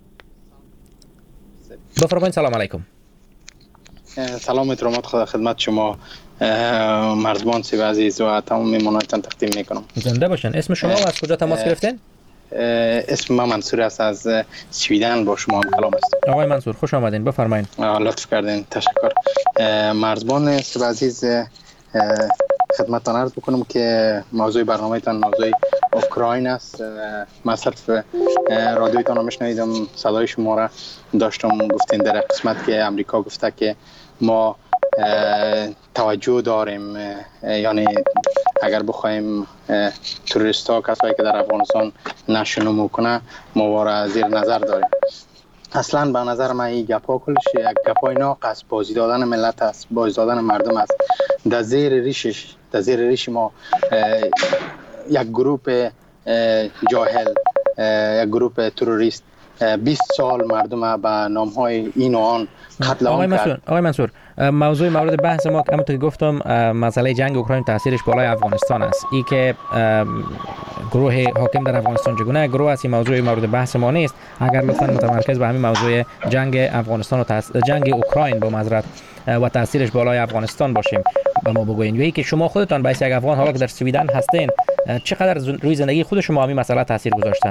بفرمایید. سلام علیکم. سلام احترامات خدا خدمت شما مرزبان سیو عزیز و تمام میمونایتان تقدیم میکنم. زنده باشین. اسم شما و از کجا تماس گرفتین؟ اسم من منصور است، از سویدن با شما هم کلام است. آقای منصور خوش آمدین، بفرمایید. لطف کردین، تشکر. مرزبان سیو عزیز، خدمتتان عرض بکنم که موضوع برنامه‌تان موضوع اوکراین است. من صرف رادیویتان رو میشنیدم، صدای شما را داشتم گفتین در قسمت که امریکا گفته که ما توجه داریم، یعنی اگر بخوایم تروریست ها کسایی که در افغانستان نشو کنه ما را زیر نظر داریم. اصلا به نظر من این گپا کلش یک گپای ناقص، بازی دادن ملت است، بازی دادن مردم است. در زیر ریشش در زیر ریش ما یک گروه جاهل، یک گروه تروریست بیست سال مردم به نامهای این و آن قتل عام کرد. آقای منصور، موضوع مورد بحث ما همونطور که گفتم مسئله جنگ اوکراین تاثیرش بالای افغانستان است. ای که گروه حاکم در افغانستان چگونه گروه است، این موضوع مورد بحث ما نیست. اگر لطفا متمرکز به همین موضوع جنگ افغانستان و تاس... جنگ اوکراین با معذرت و تاثیرش بالای افغانستان باشیم به ما بگوین. و ای که شما خودتان به عنوان یک افغان حالا که در سویدن هستین چقدر روی زندگی خود شما همین مسئله تاثیر گذاشته؟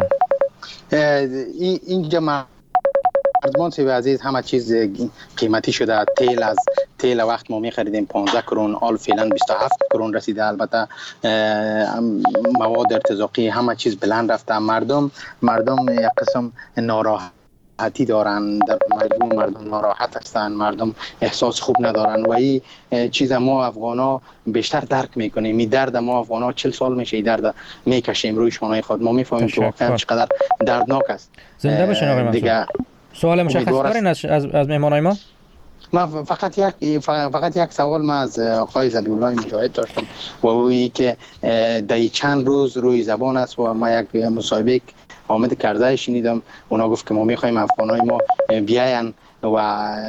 اینجا مردمان سوی عزیز همه چیز قیمتی شده. تیل از تیل وقت ما می خریدیم پانزده کرون، حال فعلا بیست و هفت کرون رسیده. البته مواد ارتزاقی همه چیز بلند رفته. مردم مردم یک قسم ناراحتی دارن، در مجموع مردم ناراحت هستند، مردم احساس خوب ندارن و این چیز ما افغانا بیشتر درک میکنیم. این درد ما افغانا چهل سال میشه این درد میکشیم روی شانه خود. ما میفهمیم که واقعا چقدر دردناک است. زنده باشین آقای منصور. سوال مشخص دارین از از مهمانای ما؟ ما فقط یک فقط یک سوال ما از آقای ذلی‌الله مجاهد داشتم و اویی که در چند روز روی زبان است و ما یک مصاحبه حامد کرده شنیدم. اونا گفت که ما میخوایم افغانای ما بیاین و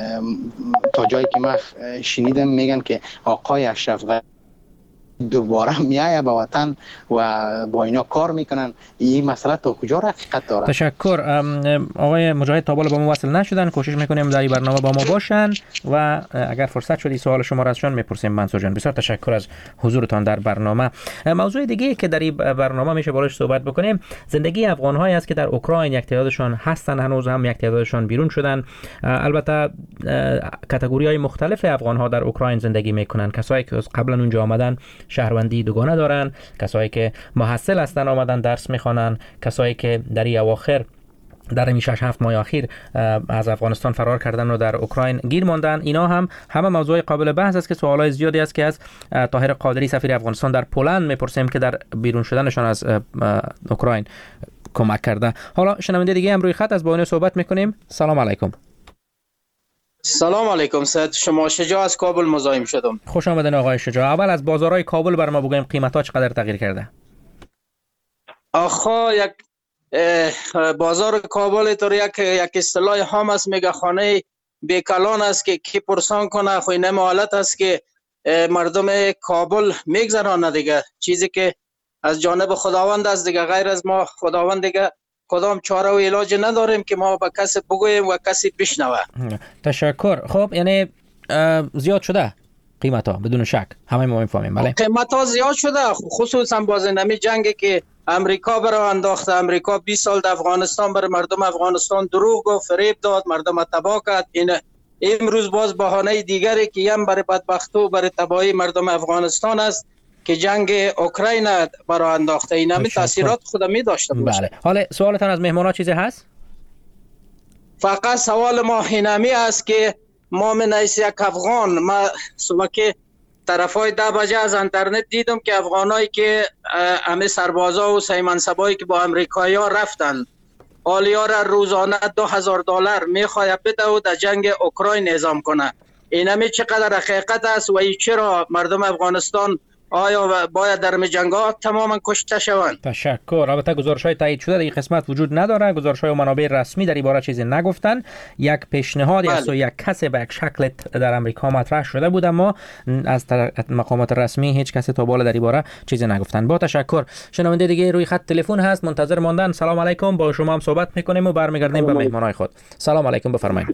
تا جایی که ما شنیدم میگن که آقای اشرف غنی دوباره میایه به وطن و با اینا کار میکنن. این مسئله تا کجا حقیقت داره؟ تشکر. آقای مجاهد تا بالا با ما وصل نشدن، کوشش میکنیم در این برنامه با ما باشن و اگر فرصت شد سوال شما را ازشون میپرسیم. منصور جان بسیار تشکر از حضورتان در برنامه. موضوع دیگه که در این برنامه میشه بالاش صحبت بکنیم زندگی افغان‌هایی است که در اوکراین یک تعدادشان هستن، هنوز هم یک تعدادشان بیرون شدن. البته کاتگوری‌های مختلف افغان‌ها در اوکراین زندگی میکنن. کسایی که قبلا اونجا آمدن شهروندی دوگانه دارن، کسایی که محصل هستن آمدن درس میخوانن، کسایی که در این اواخر در این شش هفت ماه اخیر از افغانستان فرار کردن و در اوکراین گیر ماندن. اینا هم همه موضوع قابل بحث است که سوالای زیادی است که از طاهر قادری سفیر افغانستان در پولند میپرسیم که در بیرون شدنشان از اوکراین کمک کرده. حالا شنونده دیگه هم روی خط از با اون صحبت میکنیم. سلام علیکم. سلام علیکم سید، شما شجاع از کابل مزاحم شدم. خوش آمدین آقای شجاع. اول از بازارهای کابل بر ما بگویم قیمت‌ها چقدر تغییر کرده؟ آخه یک بازار کابل تو یک یک اصطلاح هم است، میگه خانه بیکلان است که کی پرسان کنه. خو این حالت است که مردم کابل میگذرانه دیگه. چیزی که از جانب خداوند است دیگه، غیر از ما خداوند دیگه کدام چاره و علاج نداریم که ما به کسی بگوییم و کسی بشنوه. تشکر. خب یعنی زیاد شده قیمت ها بدون شک، همه ما میفهمیم. بله قیمت ها زیاد شده، خصوصا باز نمی جنگی که امریکا برای انداخته. امریکا بیست سال در افغانستان برای مردم افغانستان دروغ و فریب داد، مردم تباه کرد. این امروز باز بهانه دیگری که هم برای بدبختی و برای تباهی مردم افغانستان است که جنگ اوکراین برای انداخته. این همین تاثیرات خود می داشته باشه. بله. حالا سوالتان از مهمانا چیزی هست؟ فقط سوال ما اینمی است که ما من ایس یک افغان، ما صبح که طرفای ده بجه از انترنت دیدم که افغانایی که همه سربازا و سیمنصبایی که با امریکایی ها رفتن آلیا را روزانه دو هزار دلار میخواه بده و در جنگ اوکراین اعزام کنه. این همی چقدر حقیقت است و چرا مردم افغانستان آیا باید در جنگات تماما کشته شوند؟ تشکر. البته گزارش‌های تایید شده در این قسمت وجود نداره. گزارش‌های منابع رسمی در این باره چیزی نگفتن. یک پیشنهادی است و یک کسی به یک شکل در امریکا مطرح شده بود، اما از مقامات رسمی هیچ کسی تا بالا در این باره چیزی نگفتن. با تشکر. شنونده دیگه روی خط تلفن هست، منتظر ماندن. سلام علیکم، با شما هم صحبت می‌کنیم و برمیگردیم به مهمانای خود. سلام علیکم، بفرمایید.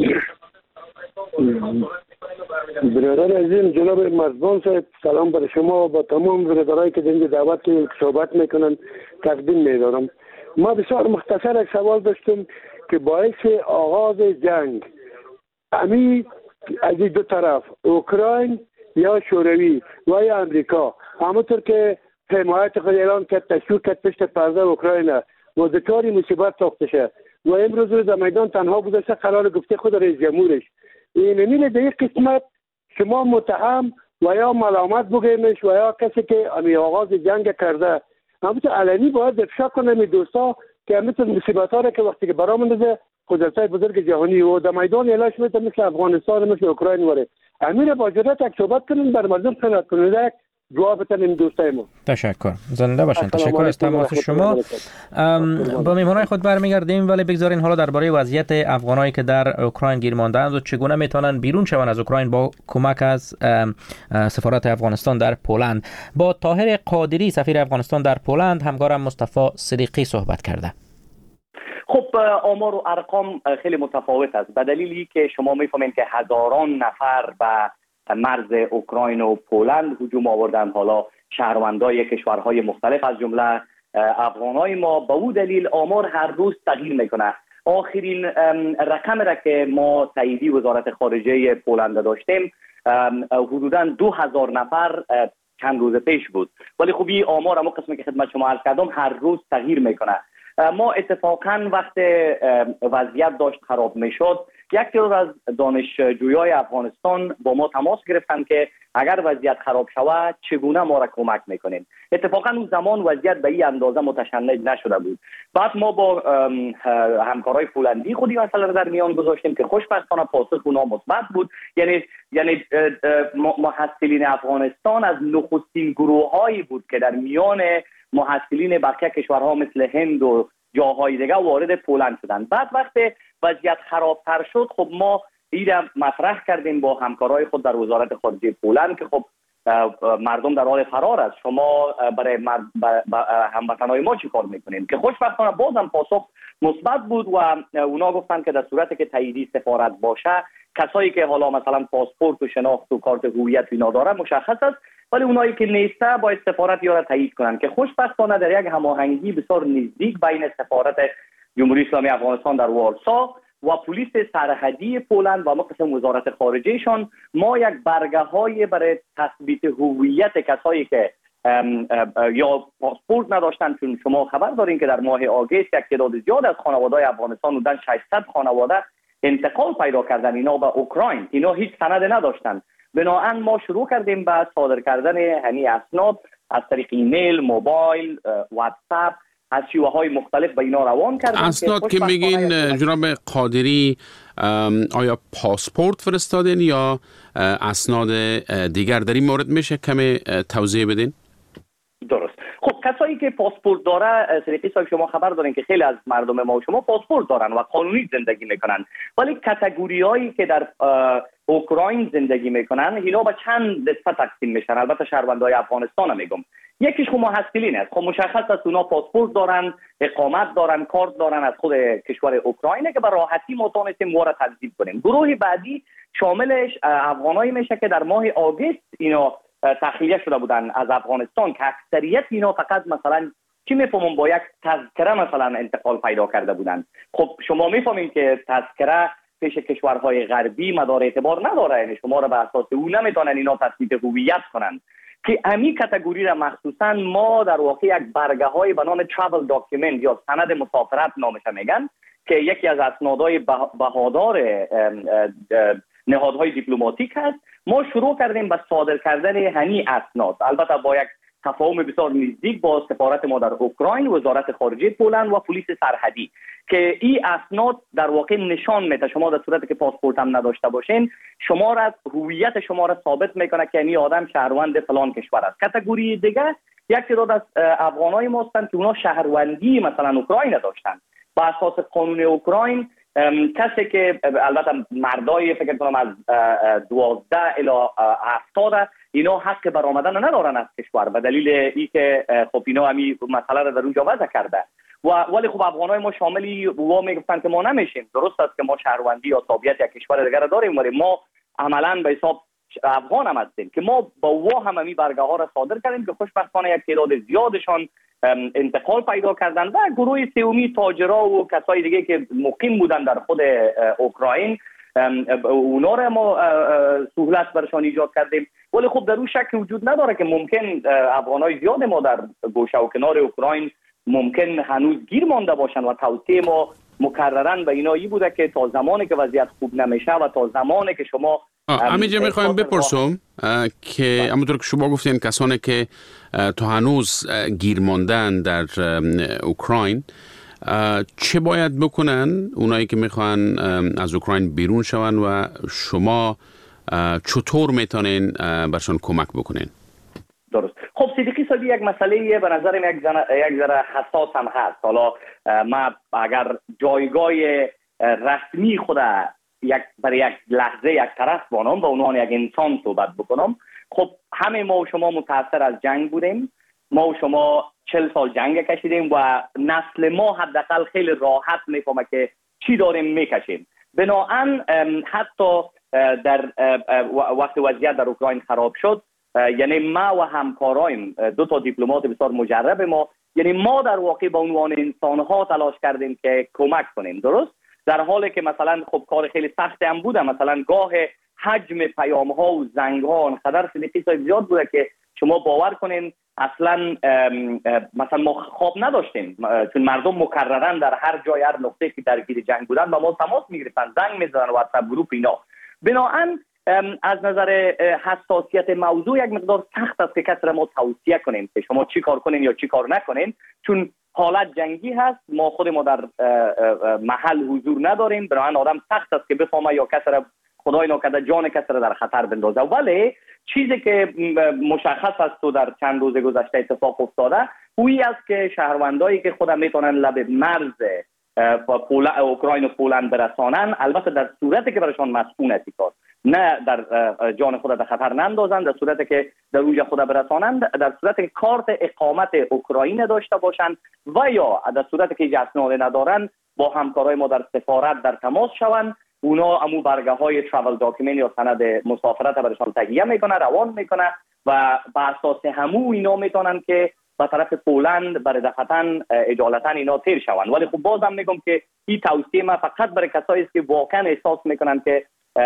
برادر عزیز جناب مرزبان صاحب، سلام بر شما و با تمام برادرایی که در دعوت صحبت میکنن تقدیم میدارم. ما بسیار مختصر یک سوال داشتم که باعث آغاز جنگ امی از دو طرف اوکراین یا شوروی و یا امریکا همونطور که حمایت خود اعلان کرد تشویق کرد پشت پرده اوکراین و دچار مصیبت ساخته شد و امروز روز در میدان تنها بوده قرار گفته خود رئیس جمهورش. این میل در این قسمت شما متهم و یا ملامت بگیمش و یا کسی که امی آغاز جنگ کرده همونطور علنی باید افشا کنه می دوستا که همونطور مصیبت ها را که وقتی که برامونده قدرت‌های بزرگ جهانی و در میدان اعلاش میده مثل افغانستان مثل اوکراین وره امیر با جرأت یک صحبت کنیم بر مردم خدمت کنیم. یک جوابتان این دوستای ما. تشکر، زنده باشین. تشکر از تماس شما. با میهمانای خود برمیگردیم، ولی بگذارین حالا درباره وضعیت افغانایی که در اوکراین گیر مانده‌اند و چگونه میتونن بیرون شوند از اوکراین با کمک از سفارت افغانستان در پولند با طاهر قادری سفیر افغانستان در پولند همکارم مصطفی صدیقی صحبت کرده. خب آمار و ارقام خیلی متفاوت است، به دلیلی که شما میفهمید که هزاران نفر به مرز اوکراین و پولند هجوم آوردن. حالا شهروندای کشورهای مختلف از جمله افغانای ما به او دلیل آمار هر روز تغییر میکنه. آخرین رقم را که ما تاییدی وزارت خارجه پولند داشتیم حدوداً دو هزار نفر چند روز پیش بود، ولی خب این آمار اما قسمی که خدمت شما عرض کردم هر روز تغییر میکنه. ما اتفاقا وقت وضعیت داشت خراب میشد، یک تعداد از دانشجویای افغانستان با ما تماس گرفتند که اگر وضعیت خراب شود چگونه ما را کمک میکنیم. اتفاقا اون زمان وضعیت به این اندازه متشنج نشده بود. بعد ما با همکارای پولندی خودی مسئله را در میان گذاشتیم که خوشبختانه پاسخ اونا مثبت بود. یعنی یعنی محصلین افغانستان از نخستین گروهایی بود که در میان محصلین بقیه کشورها مثل هند و جاهای دیگه وارد پولند شدن. بعد وقتی وضعیت خرابتر شد خب ما این مطرح کردیم با همکارای خود در وزارت خارجه پولند که خب مردم در حال فرار است، شما برای هموطنهای ما چی کار میکنیم؟ که خوشبختانه بازم پاسخ مثبت بود و اونا گفتن که در صورتی که تاییدی سفارت باشه کسایی که حالا مثلا پاسپورت و شناخت و کارت هویت اینا داره مشخص است، ولی اونایی که نیسته باید سفارت یا را تایید کنن. که خوشبختانه در یک هماهنگی بسیار نزدیک بین سفارت جمهوری اسلامی افغانستان در وارسا و پلیس سرحدی پولند و قسم وزارت خارجهشان ما یک برگه های برای تثبیت هویت کسایی که ام ام یا پاسپورت نداشتن، چون شما خبر دارین که در ماه آگوست یک تعداد زیاد از خانواده‌های افغانستان بودن، ششصد خانواده انتقال پیدا کردن اینا به اوکراین، اینا هیچ سند نداشتن. بنابراین ما شروع کردیم به صادر کردن همین اسناد از طریق ایمیل، موبایل، واتساپ، از شیوه‌های مختلف به اینا روان کردیم. اسناد که میگین جناب قادری آیا پاسپورت فرستادین یا اسناد دیگر در این مورد میشه کمی توضیح بدین؟ درست. خب کسایی که پاسپورت داره، صدیقی صاحب شما خبر دارین که خیلی از مردم ما و شما پاسپورت دارن و قانونی زندگی میکنن، ولی کاتگوریایی که در اوکراین زندگی میکنن اینا به چند دسته تقسیم میشن. البته شهروندای افغانستان میگم. یکیش خب محصلین است، خب مشخص است اونا پاسپورت دارن، اقامت دارن، کارت دارن از خود کشور اوکراین که به راحتی ما تونستیم وارد تجدید کنیم. گروه بعدی شاملش افغانایی میشه که در ماه آگوست اینا تخلیه شده بودن از افغانستان، که اکثریت اینا فقط مثلا چی میفهمون با یک تذکره مثلا انتقال پیدا کرده بودن. خب شما میفهمین که تذکره پیش کشورهای غربی مدار اعتبار نداره، یعنی شما را به اساس او نمیتونن اینا تثبیت هویت کنن. که همین کاتگوری را مخصوصا ما در واقع یک برگه های به نام travel document یا سند مسافرت نامش میگن، که یکی از اسنادهای بهادار نهادهای دیپلماتیک هست. ما شروع کردیم به صادر کردن همین اسناد، البته با یک تفاهم بسیار نزدیک با سفارت ما در اوکراین، وزارت خارجه پولند و پلیس سرحدی، که این اسناد در واقع نشان میده شما در صورتی که پاسپورت هم نداشته باشین شما را هویت شما را ثابت میکنه که این آدم شهروند فلان کشور است. کاتگوری دیگه یک تعداد از افغانای ما هستند که اونا شهروندی مثلا اوکراین داشتن. با اساس قانون اوکراین کسی که البته مردای فکر کنم از دوازده الی هفتاد اینا حق برآمدن ندارن از کشور به دلیل اینکه خب اینا همین مسئله را در اونجا وضع کرده. و ولی خب افغانای ما شاملی و میگفتن که ما نمیشیم. درست است که ما شهروندی یا تابعیت یک کشور دیگر داریم، ولی ما عملاً به حساب افغان هم هستیم که ما با وا هم همین برگه ها را صادر کردیم که خوشبختانه یک تعداد زیادشان انتقال پیدا کردن و گروه سومی تاجرها و کسای دیگه که مقیم بودن در خود اوکراین اونا را ما سهولت برشان ایجاد کردیم. ولی خب در اون شک وجود نداره که ممکن افغانای زیاد ما در گوشه و کنار اوکراین ممکن هنوز گیر مانده باشن و توصیه ما مکررن به اینایی بوده که تا زمانی که وضعیت خوب نمیشه و تا زمانی که شما همینجا میخوایم بپرسم که همونطور که شما گفتین کسانی که تا هنوز گیر ماندن در اوکراین چه باید بکنن اونایی که میخوان از اوکراین بیرون شون و شما چطور میتونین برشان کمک بکنین؟ درست. خب صدیقی صاحب یک مسئله به نظر من یک یک ذره حساس هم هست. حالا ما اگر جایگاه رسمی خود یک برای یک لحظه یک طرف بانم به عنوان یک انسان صحبت بکنم، خب همه ما و شما متاثر از جنگ بودیم، ما و شما چل سال جنگ کشیدیم و نسل ما حداقل خیلی راحت میفهمه که چی داریم میکشیم. بنابراین حتی در وقت وضعیت در اوکراین خراب شد، یعنی ما و همکارایم دو تا دیپلمات بسیار مجرب ما، یعنی ما در واقع به عنوان انسان ها تلاش کردیم که کمک کنیم، درست؟ در حالی که مثلا خب کار خیلی سخت هم بوده، مثلا گاه حجم پیام ها و زنگ ها انقدر صدیقی صاحب زیاد بوده که شما باور کنین اصلا مثلا ما خواب نداشتیم، چون مردم مکررن در هر جای هر نقطه که درگیر جنگ بودن با ما تماس میگرفتن، زنگ میزدن، واتساپ گروپ اینا. بنابراین از نظر حساسیت موضوع یک مقدار سخت است که کسی را ما توصیه کنیم که شما چی کار کنین یا چی کار نکنین، چون حالت جنگی هست، ما خود ما در محل حضور نداریم. بنابراین آدم سخت است که بفهمه یا کسی را خدای ناکرده جان کسی را در خطر بندازه. ولی چیزی که مشخص است و در چند روز گذشته اتفاق افتاده اویی است که شهروندایی که خودم میتونن لب مرز اوکراین و پولند برسانن، البته در صورتی که برایشان مسئولیتی کار، نه در جان خود در خطر نندازند، در صورتی که در اوج خود برسانند، در صورتی که کارت اقامت اوکراین داشته باشند و یا در صورتی که اسناد ندارند با همکارای ما در سفارت در تماس شوند. اونا امو برگه های ترافل داکیومنت یا سند مسافرت برایشان تهیه میکنه، روان میکنه و بر اساس همو اینا میتونن که به طرف پولند برای دفتن اجالتا اینا تیر شوند. ولی خب بازم میگم که این توصیه ما فقط برای کسایی است که واقعا احساس میکنن که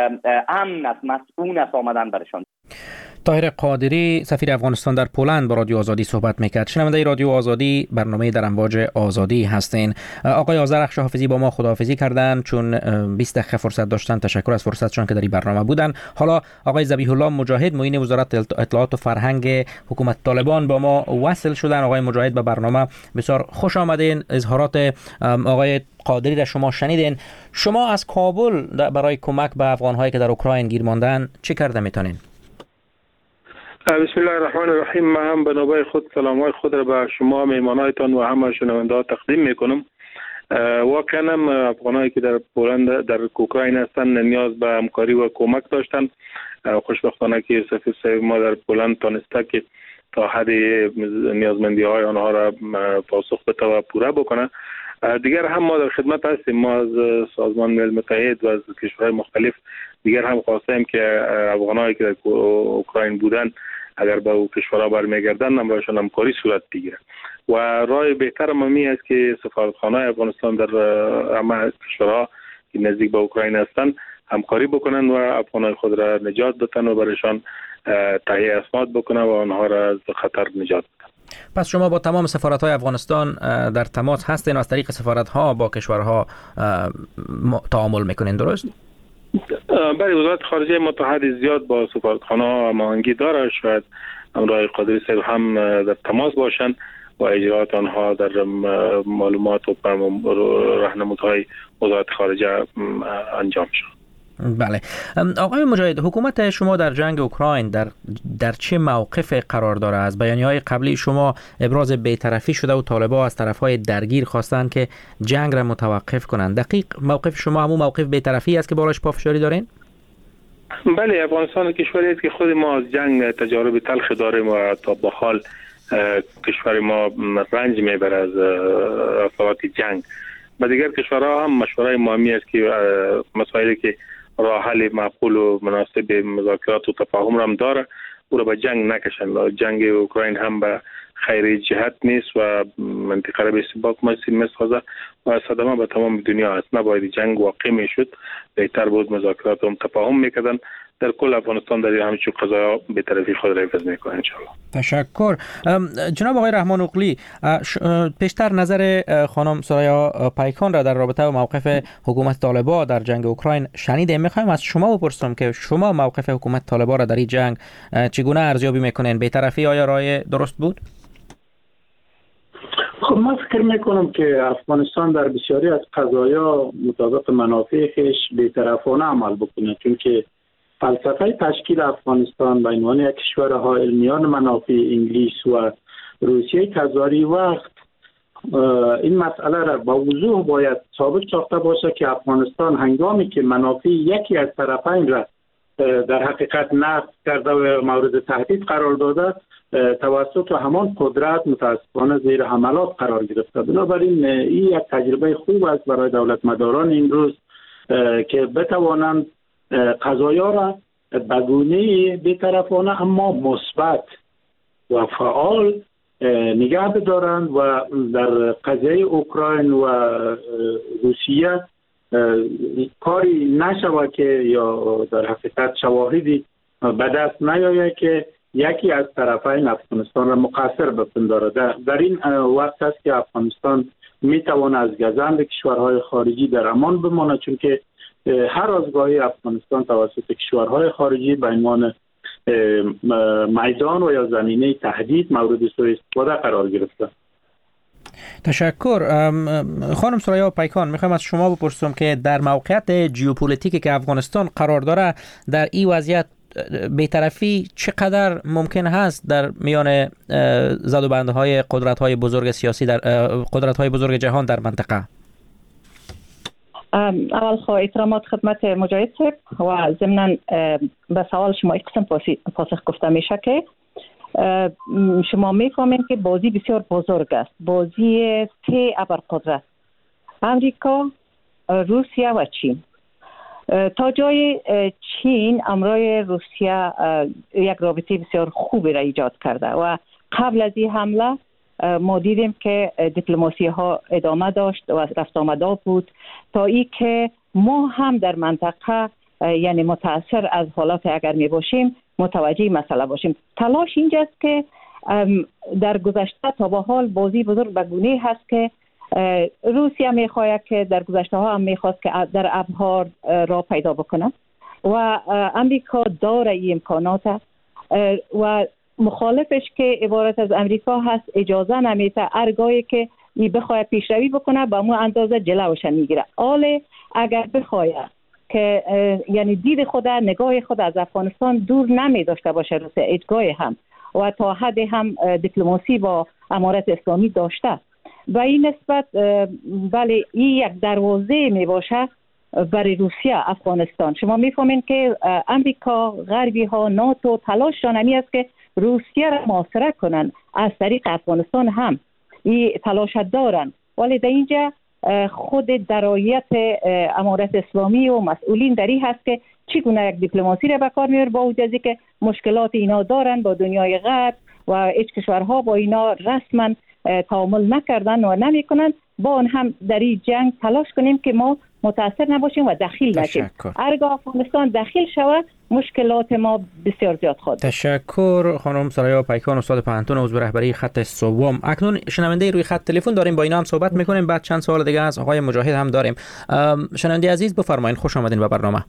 امن است، مسئول است آمدن برشان. طاهر قادری سفیر افغانستان در پولند با رادیو آزادی صحبت میکرد. شنونده رادیو آزادی، برنامه در امواج آزادی هستین. آقای آذرخش حافظی با ما خداحافظی کردن چون بیست دقیقه فرصت داشتن. تشکر از فرصتشون که در این برنامه بودن. حالا آقای ذبیح الله مجاهد معین وزارت اطلاعات و فرهنگ حکومت طالبان با ما وصل شدن. آقای مجاهد به برنامه بسیار خوش آمدین. اظهارات آقای قادری را شما شنیدین. شما از کابل برای کمک به افغان‌هایی که در اوکراین گیر ماندن چه کرده میتونین؟ بسم الله الرحمن الرحیم. من هم به نوبه خود سلام‌های خود را به شما میهمانایتان و همه شنونده‌ها تقدیم میکنم. واقعا افغانایی که در پولند در اوکراین هستند نیاز به همکاری و کمک داشتند. خوشبختانه که سفیر صاحب ما در پولند تانسته که تا حد نیازمندی‌های آنها را پاسخ بده و پوره بکنه. دیگر هم ما در خدمت هستیم. ما از سازمان ملل متحد و از کشورهای مختلف دیگر هم خواستیم که افغانایی که در اوکراین بودن اگر به او کشورها برمیگردن هم برایشان همکاری صورت بگیره و راه بهتر ممی است که سفارتخانه افغانستان در همه کشورها که نزدیک به اوکراین هستند همکاری بکنن و افغانای خود را نجات بدن و برایشان تهیه اسناد بکنن و آنها را از خطر نجات بدن. پس شما با تمام سفارت‌های افغانستان در تماس هستین و از طریق سفارت‌ها با کشورها تعامل میکنین، درست؟ بله، وزارت خارجه متحد زیاد با سفارتخانه‌ها هماهنگی داره. شاید همراه قادری صاحب هم در تماس باشند و اجرات آنها در معلومات و راهنمودهای وزارت خارجه انجام شد. بله. آقای مجاهد، حکومت شما در جنگ اوکراین در در چه موقف قرار داره؟ از بیانیه‌های قبلی شما ابراز بی‌طرفی شده و طالبان از طرف‌های درگیر خواستند که جنگ را متوقف کنند. دقیق موقف شما همون موقف بی‌طرفی است که بالاش پافشاری دارین؟ بله، افغانستان کشوری است که خود ما از جنگ تجارب تلخ داریم و تا به حال کشور ما رنج میبره از اثرات جنگ. و دیگر کشورها هم مشورای مهمی است که مسائلی که راه حل معقول و مناسب مذاکرات و تفاهم را هم داره او را به جنگ نکشن. جنگ اوکراین هم به خیر جهت نیست و منطقه را به ثبات میسازه و صدمه به تمام دنیا است. نباید جنگ واقع میشد، بهتر بود مذاکرات و تفاهم میکردن. در کل افغانستان در همچون قضایا به طرفی خود را حفظ میکنه انشاءالله. تشکر. جناب آقای رحمان اقلی، پیشتر نظر خانم سرایا پیکان را در رابطه با موقف حکومت طالبان در جنگ اوکراین شنیدیم. میخوایم از شما بپرسم که شما موقف حکومت طالبان را در این جنگ چگونه ارزیابی میکنین؟ بی‌طرفی آیا راه درست بود؟ خب من فکر میکنم که افغانستان در بسیاری از قضایا مطابق منافع خیش بی‌طرفانه عمل بکنه، چون که فلسفه تشکیل افغانستان به عنوان یک کشور حائل میان منافع انگلیس و روسیه تزاری وقت این مسئله را با وضوح باید ثابت ساخته باشه که افغانستان هنگامی که منافع یکی از طرفین را در حقیقت نقض کرده و مورد تهدید قرار داده، توسط همان قدرت متاسفانه زیر حملات قرار گرفته. بنابراین این یک تجربه خوب است برای دولت مداران این روز که بتوانند قضایا را به گونه بی‌طرفانه اما مثبت و فعال نگه بدارند و در قضیه اوکراین و روسیه کاری نشود که یا در حقیقت شواهدی به دست نیاید که یکی از طرفین افغانستان را مقصر بپنداره. در, در این وقت است که افغانستان میتواند از گزند کشورهای خارجی در امان بماند، چون که هر آزگاهی افغانستان توسط کشورهای خارجی به عنوان میدان و یا زمینه تهدید مورد سوء استفاده قرار گرفته. تشکر. خانم ثریا پیکان، میخوام از شما بپرسم که در موقعیت ژئوپلیتیکی که افغانستان قرار داره در این وضعیت بی‌طرفی چقدر ممکن هست در میان زدوبندهای قدرت‌های بزرگ سیاسی در قدرت‌های بزرگ جهان در منطقه؟ اول خواهی احترامات خدمت مجاهد صاحب و ضمناً به سوال شما یک قسم پاسخ گفته میشه که شما میفهمید که بازی بسیار بزرگ است، بازی سه ابرقدرت امریکا، روسیه و چین. تا جای چین امروی روسیه یک رابطه بسیار خوبی را ایجاد کرده و قبل از این حمله ما دیدیم که دیپلماسی ها ادامه داشت و رفت آمده بود تا ای که ما هم در منطقه یعنی متاثر از حالات اگر می باشیم متوجه مسئله باشیم. تلاش اینجاست که در گذشته تا به حال بازی بزرگ به گونه هست که روسیه میخواهد که در گذشته ها هم میخواست که در ابحار را پیدا بکنه و امریکا داره این امکانات و مخالفش که عبارت از امریکا هست اجازه نمیده هرگاهی که این بخواه پیشروی بکنه به مو اندازه جلوش میگیره. آله اگر بخواه که یعنی دید خود نگاه خود از افغانستان دور نمی داشته باشه روسیه ادگاه هم و تا حد هم دیپلماسی با امارت اسلامی داشته و این نسبت بله این یک دروازه می باشه برای روسیه افغانستان. شما میفهمین که امریکا، غربی ها، ناتو تلاششان همی است که روسیه را محاصره کنن از طریق افغانستان هم این تلاش دارن، ولی در اینجا خود درایت امارت اسلامی و مسئولین در این هست که چگونه یک دیپلماسی را به کار میبرن با وجودی که مشکلات اینا دارن با دنیای غرب و هیچ کشورها با اینا رسما تعامل نکردن و نمیکنن. با آن هم در این جنگ تلاش کنیم که ما متاثر نباشیم و دخیل نشیم. هرگاه افغانستان دخیل شود مشکلات ما بسیار زیاد خواهد. تشکر خانم ثریا پیکان، استاد پهنتون عضو رهبری خط سوم. اکنون شنونده روی خط تلفن داریم، با اینا هم صحبت میکنیم، بعد چند سوال دیگه از آقای مجاهد هم داریم. شنونده عزیز بفرمایید، خوش آمدین به برنامه.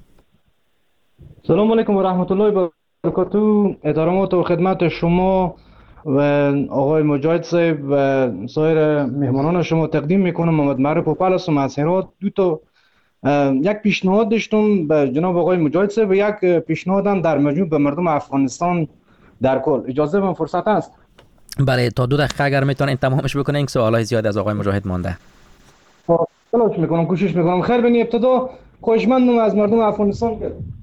سلام علیکم و رحمت الله و برکاته. احترامات و خدمت شما و آقای مجاهد صاحب و سایر مهمانان شما تقدیم میکنم. محمد معروف پوپل هستم از هرات. دو تا یک پیشنهاد داشتم به جناب آقای مجاهد صاحب و یک پیشنهادم در مجموع به مردم افغانستان در کل. اجازه من فرصت هست؟ بله، تا دو دقیقه اگر میتونین تمامش بکنین، سوالای زیاد از آقای مجاهد مانده. تلاش میکنم، کوشش میکنم. خیر، بنی ابتدا خواهشمندم از مردم افغانستان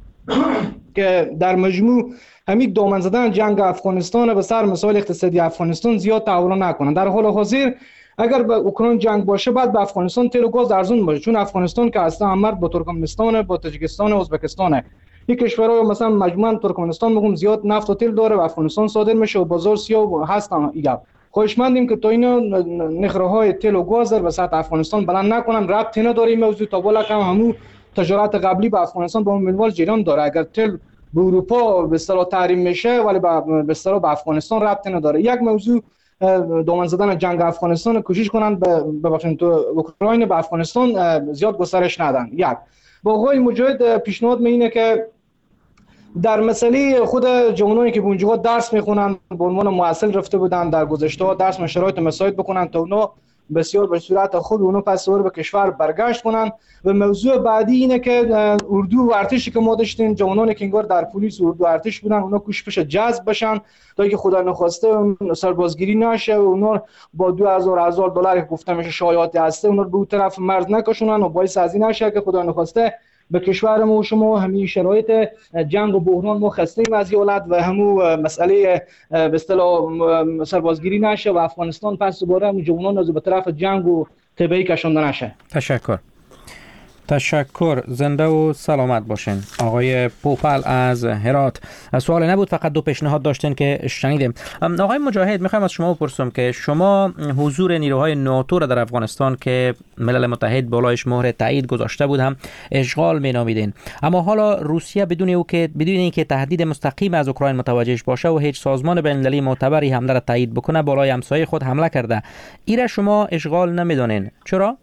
که در مجموع همین دامن زدن جنگ افغانستان به سر مسائل اقتصادی افغانستان زیاد تحول نکنن. در حال حاضر اگر به اوکراین جنگ باشه بعد به افغانستان تیل و گاز ارزون باشه، چون افغانستان که اصلا همرد با ترکمنستان، با تاجیکستان و ازبکستان، این کشورها مثلا مجموعاً ترکمنستان میگم زیاد نفت و تیل داره و افغانستان صادر میشه و بازار سیاه هستن. اینا خواهشمندیم که تا اینا نخره‌های تیل و گاز در وسط افغانستان بلند نکنن. ربطی نداره این موضوع، تا بالا کم همون تجارت قبلی به افغانستان با منوال جریان داره. اگر تیل به اروپا به اصطلاح تحریم میشه ولی به اصطلاح به افغانستان ربطی نداره. یک موضوع دامن زدن جنگ افغانستان، کوشش کنن به ببخشید تو اوکراین به افغانستان زیاد گسترش ندن. یک با آقای مجاهد پیشنهاد اینه که در مسئله خود جوانانی که اونجا درس میخونن به عنوان معسل رفته بودن در گذشته ها درس و شرایط مساعد بکنن تا اونا بسیار به صورت خوب اونو پس به کشور برگشت کنن. و موضوع بعدی اینه که اردو و ارتشی که ما داشتیم، جوانانی که انگار در پلیس اردو ارتش بودن، اونا کوشش بشه جذب بشن تا اینکه خدا نخواسته سربازگیری نشه و اونا با دو هزار هزار دلار که گفته میشه شایعاتی هسته اونا رو به اون طرف مرز نکشونن و باعث از این نشه که خدا نخواسته به کشور ما و شما همین شرایط جنگ و بحران ما خستیم از حالت و همو مسئله به اصطلاح سربازگیری نشه و افغانستان پس دوباره هم جوانان از به طرف جنگ و تبعی کشانده نشه. تشکر. تشکر. زنده و سلامت باشین آقای پوپل از هرات. سوال نبود، فقط دو پیشنهاد داشتین که شنیدیم. آقای مجاهد، میخوایم از شما بپرسم که شما حضور نیروهای ناتو را در افغانستان که ملل متحد بالایش مهر تایید گذاشته بود هم اشغال مینامیدین، اما حالا روسیه بدون او که بدون اینکه تهدید مستقیم از اوکراین متوجهش باشه و هیچ سازمان بین‌المللی معتبری حمله را تایید بکنه بالای همسایه خود حمله کرده. ایره شما اشغال نمیدونین، چرا؟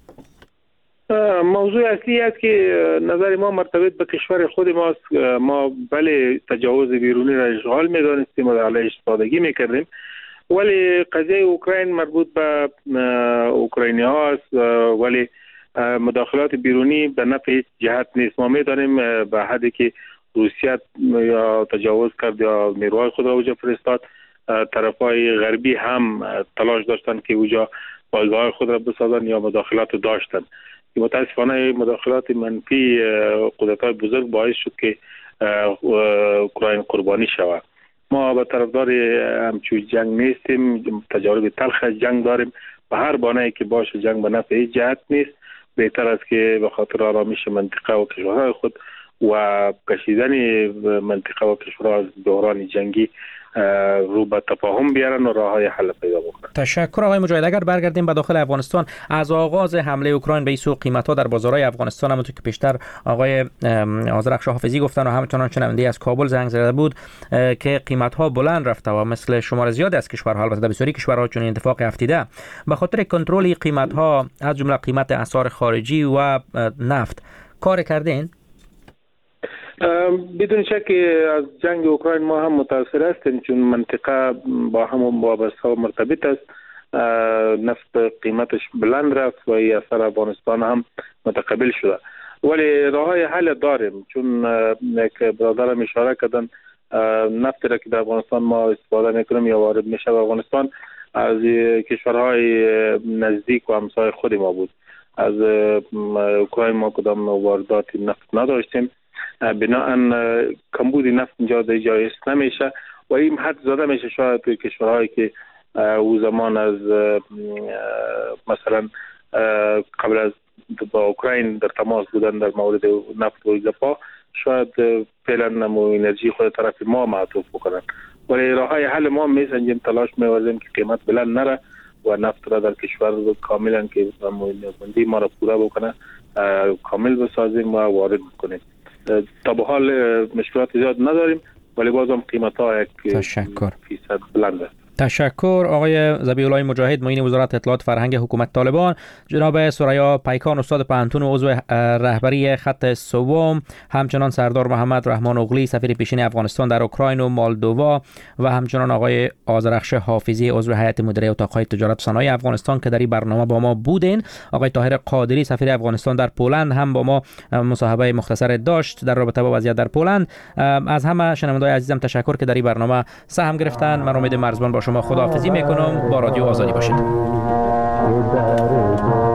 موضوع اصلی است که نظر ما مرتبط به کشور خود ماست. ما بله تجاوز بیرونی را اشغال می‌دانستیم و علیه استفاده می‌کردیم، ولی قضیه اوکراین مربوط به اوکراینی‌ها است، ولی مداخلات بیرونی به نفع هیچ جهت نیست. ما می‌دانیم به حدی که روسیه یا تجاوز کرد یا نیروهای خود را اونجا فرستاد، طرفای غربی هم تلاش داشتند که اونجا پایگاه خود را بسازند یا مداخلات داشتند. متاسفانه مداخلات منفی قدرت‌های بزرگ باعث شد که اوکراین قربانی شود. ما به طرفدار همچون جنگ نیستیم، تجارب تلخ جنگ داریم و هر بانه‌ای که باشه جنگ به نفع هیچ جهت نیست. بهتر است که به خاطر آرامش منطقه و کشورهای خود و کشیدن منطقه و کشورها از دوران جنگی رو به تفاهم بیارن و راههای حل پیدا بکنن. تشکر آقای مجاهد. اگر برگردیم به داخل افغانستان، از آغاز حمله اوکراین به این سو قیمت‌ها در بازارهای افغانستان همونطور که پیشتر آقای آذرخش حافظی گفتن و همچنان شنونده از کابل زنگ زده بود که قیمت‌ها بلند رفته و مثل شمار زیادی از کشورها، البته بسیاری کشورها چون اتفاق افتیده، به خاطر کنترل قیمت‌ها از جمله قیمت اسعار خارجی و نفت کار کردین؟ بدون شک از جنگ اوکراین ما هم متاثر هستیم، چون منطقه با هم وابسته و مرتبط است. نفت قیمتش بلند رفت و این اثر افغانستان هم متقبل شده، ولی راههای حل داریم. چون که برادرم اشاره کردن نفت را که در افغانستان ما استفاده میکنیم یا وارد میشه به افغانستان از کشورهای نزدیک و همسایه خود ما بود. از اوکراین ما کدام واردات نفت نداشتیم، بناهن کمبود نفت اینجا در جایز نمیشه و این حد زده میشه شاید توی کشورهایی که او زمان از مثلا قبل از با اوکراین در تماس بودن در مورد نفت و اضافه، شاید فعلا نمو انرژی خود طرف ما معطوف بکنن، ولی راههای حل ما میسنجیم، تلاش می‌ورزیم که قیمت بلند نره و نفت را در کشور کاملا که نیازمندی ما را پورا بکنه کامل بسازیم و وارد بکنیم. تا به حال مشکلات زیاد نداریم، ولی بازم قیمت ها یک فیصد بلند است. تشکر آقای ذبیح الله مجاهد، معین وزارت اطلاعات فرهنگ حکومت طالبان. جناب سریا پیکان استاد پانتون و عضو رهبری خط سوم، همچنان سردار محمد رحمان اغلی سفیر پیشین افغانستان در اوکراین و مالدووا و همچنان آقای آذرخش حافظی عضو هیئت مدیره اتاقهای تجارت و صنایع افغانستان که در این برنامه با ما بودین. آقای طاهر قادری سفیر افغانستان در پولند هم با ما مصاحبه مختصر داشت در رابطه با وضعیت در پولند. از همه شنوندگان عزیزم تشکر که در این برنامه سهم گرفتن. من امید مرزبان با شما خداحافظی میکنم. با رادیو آزادی باشید.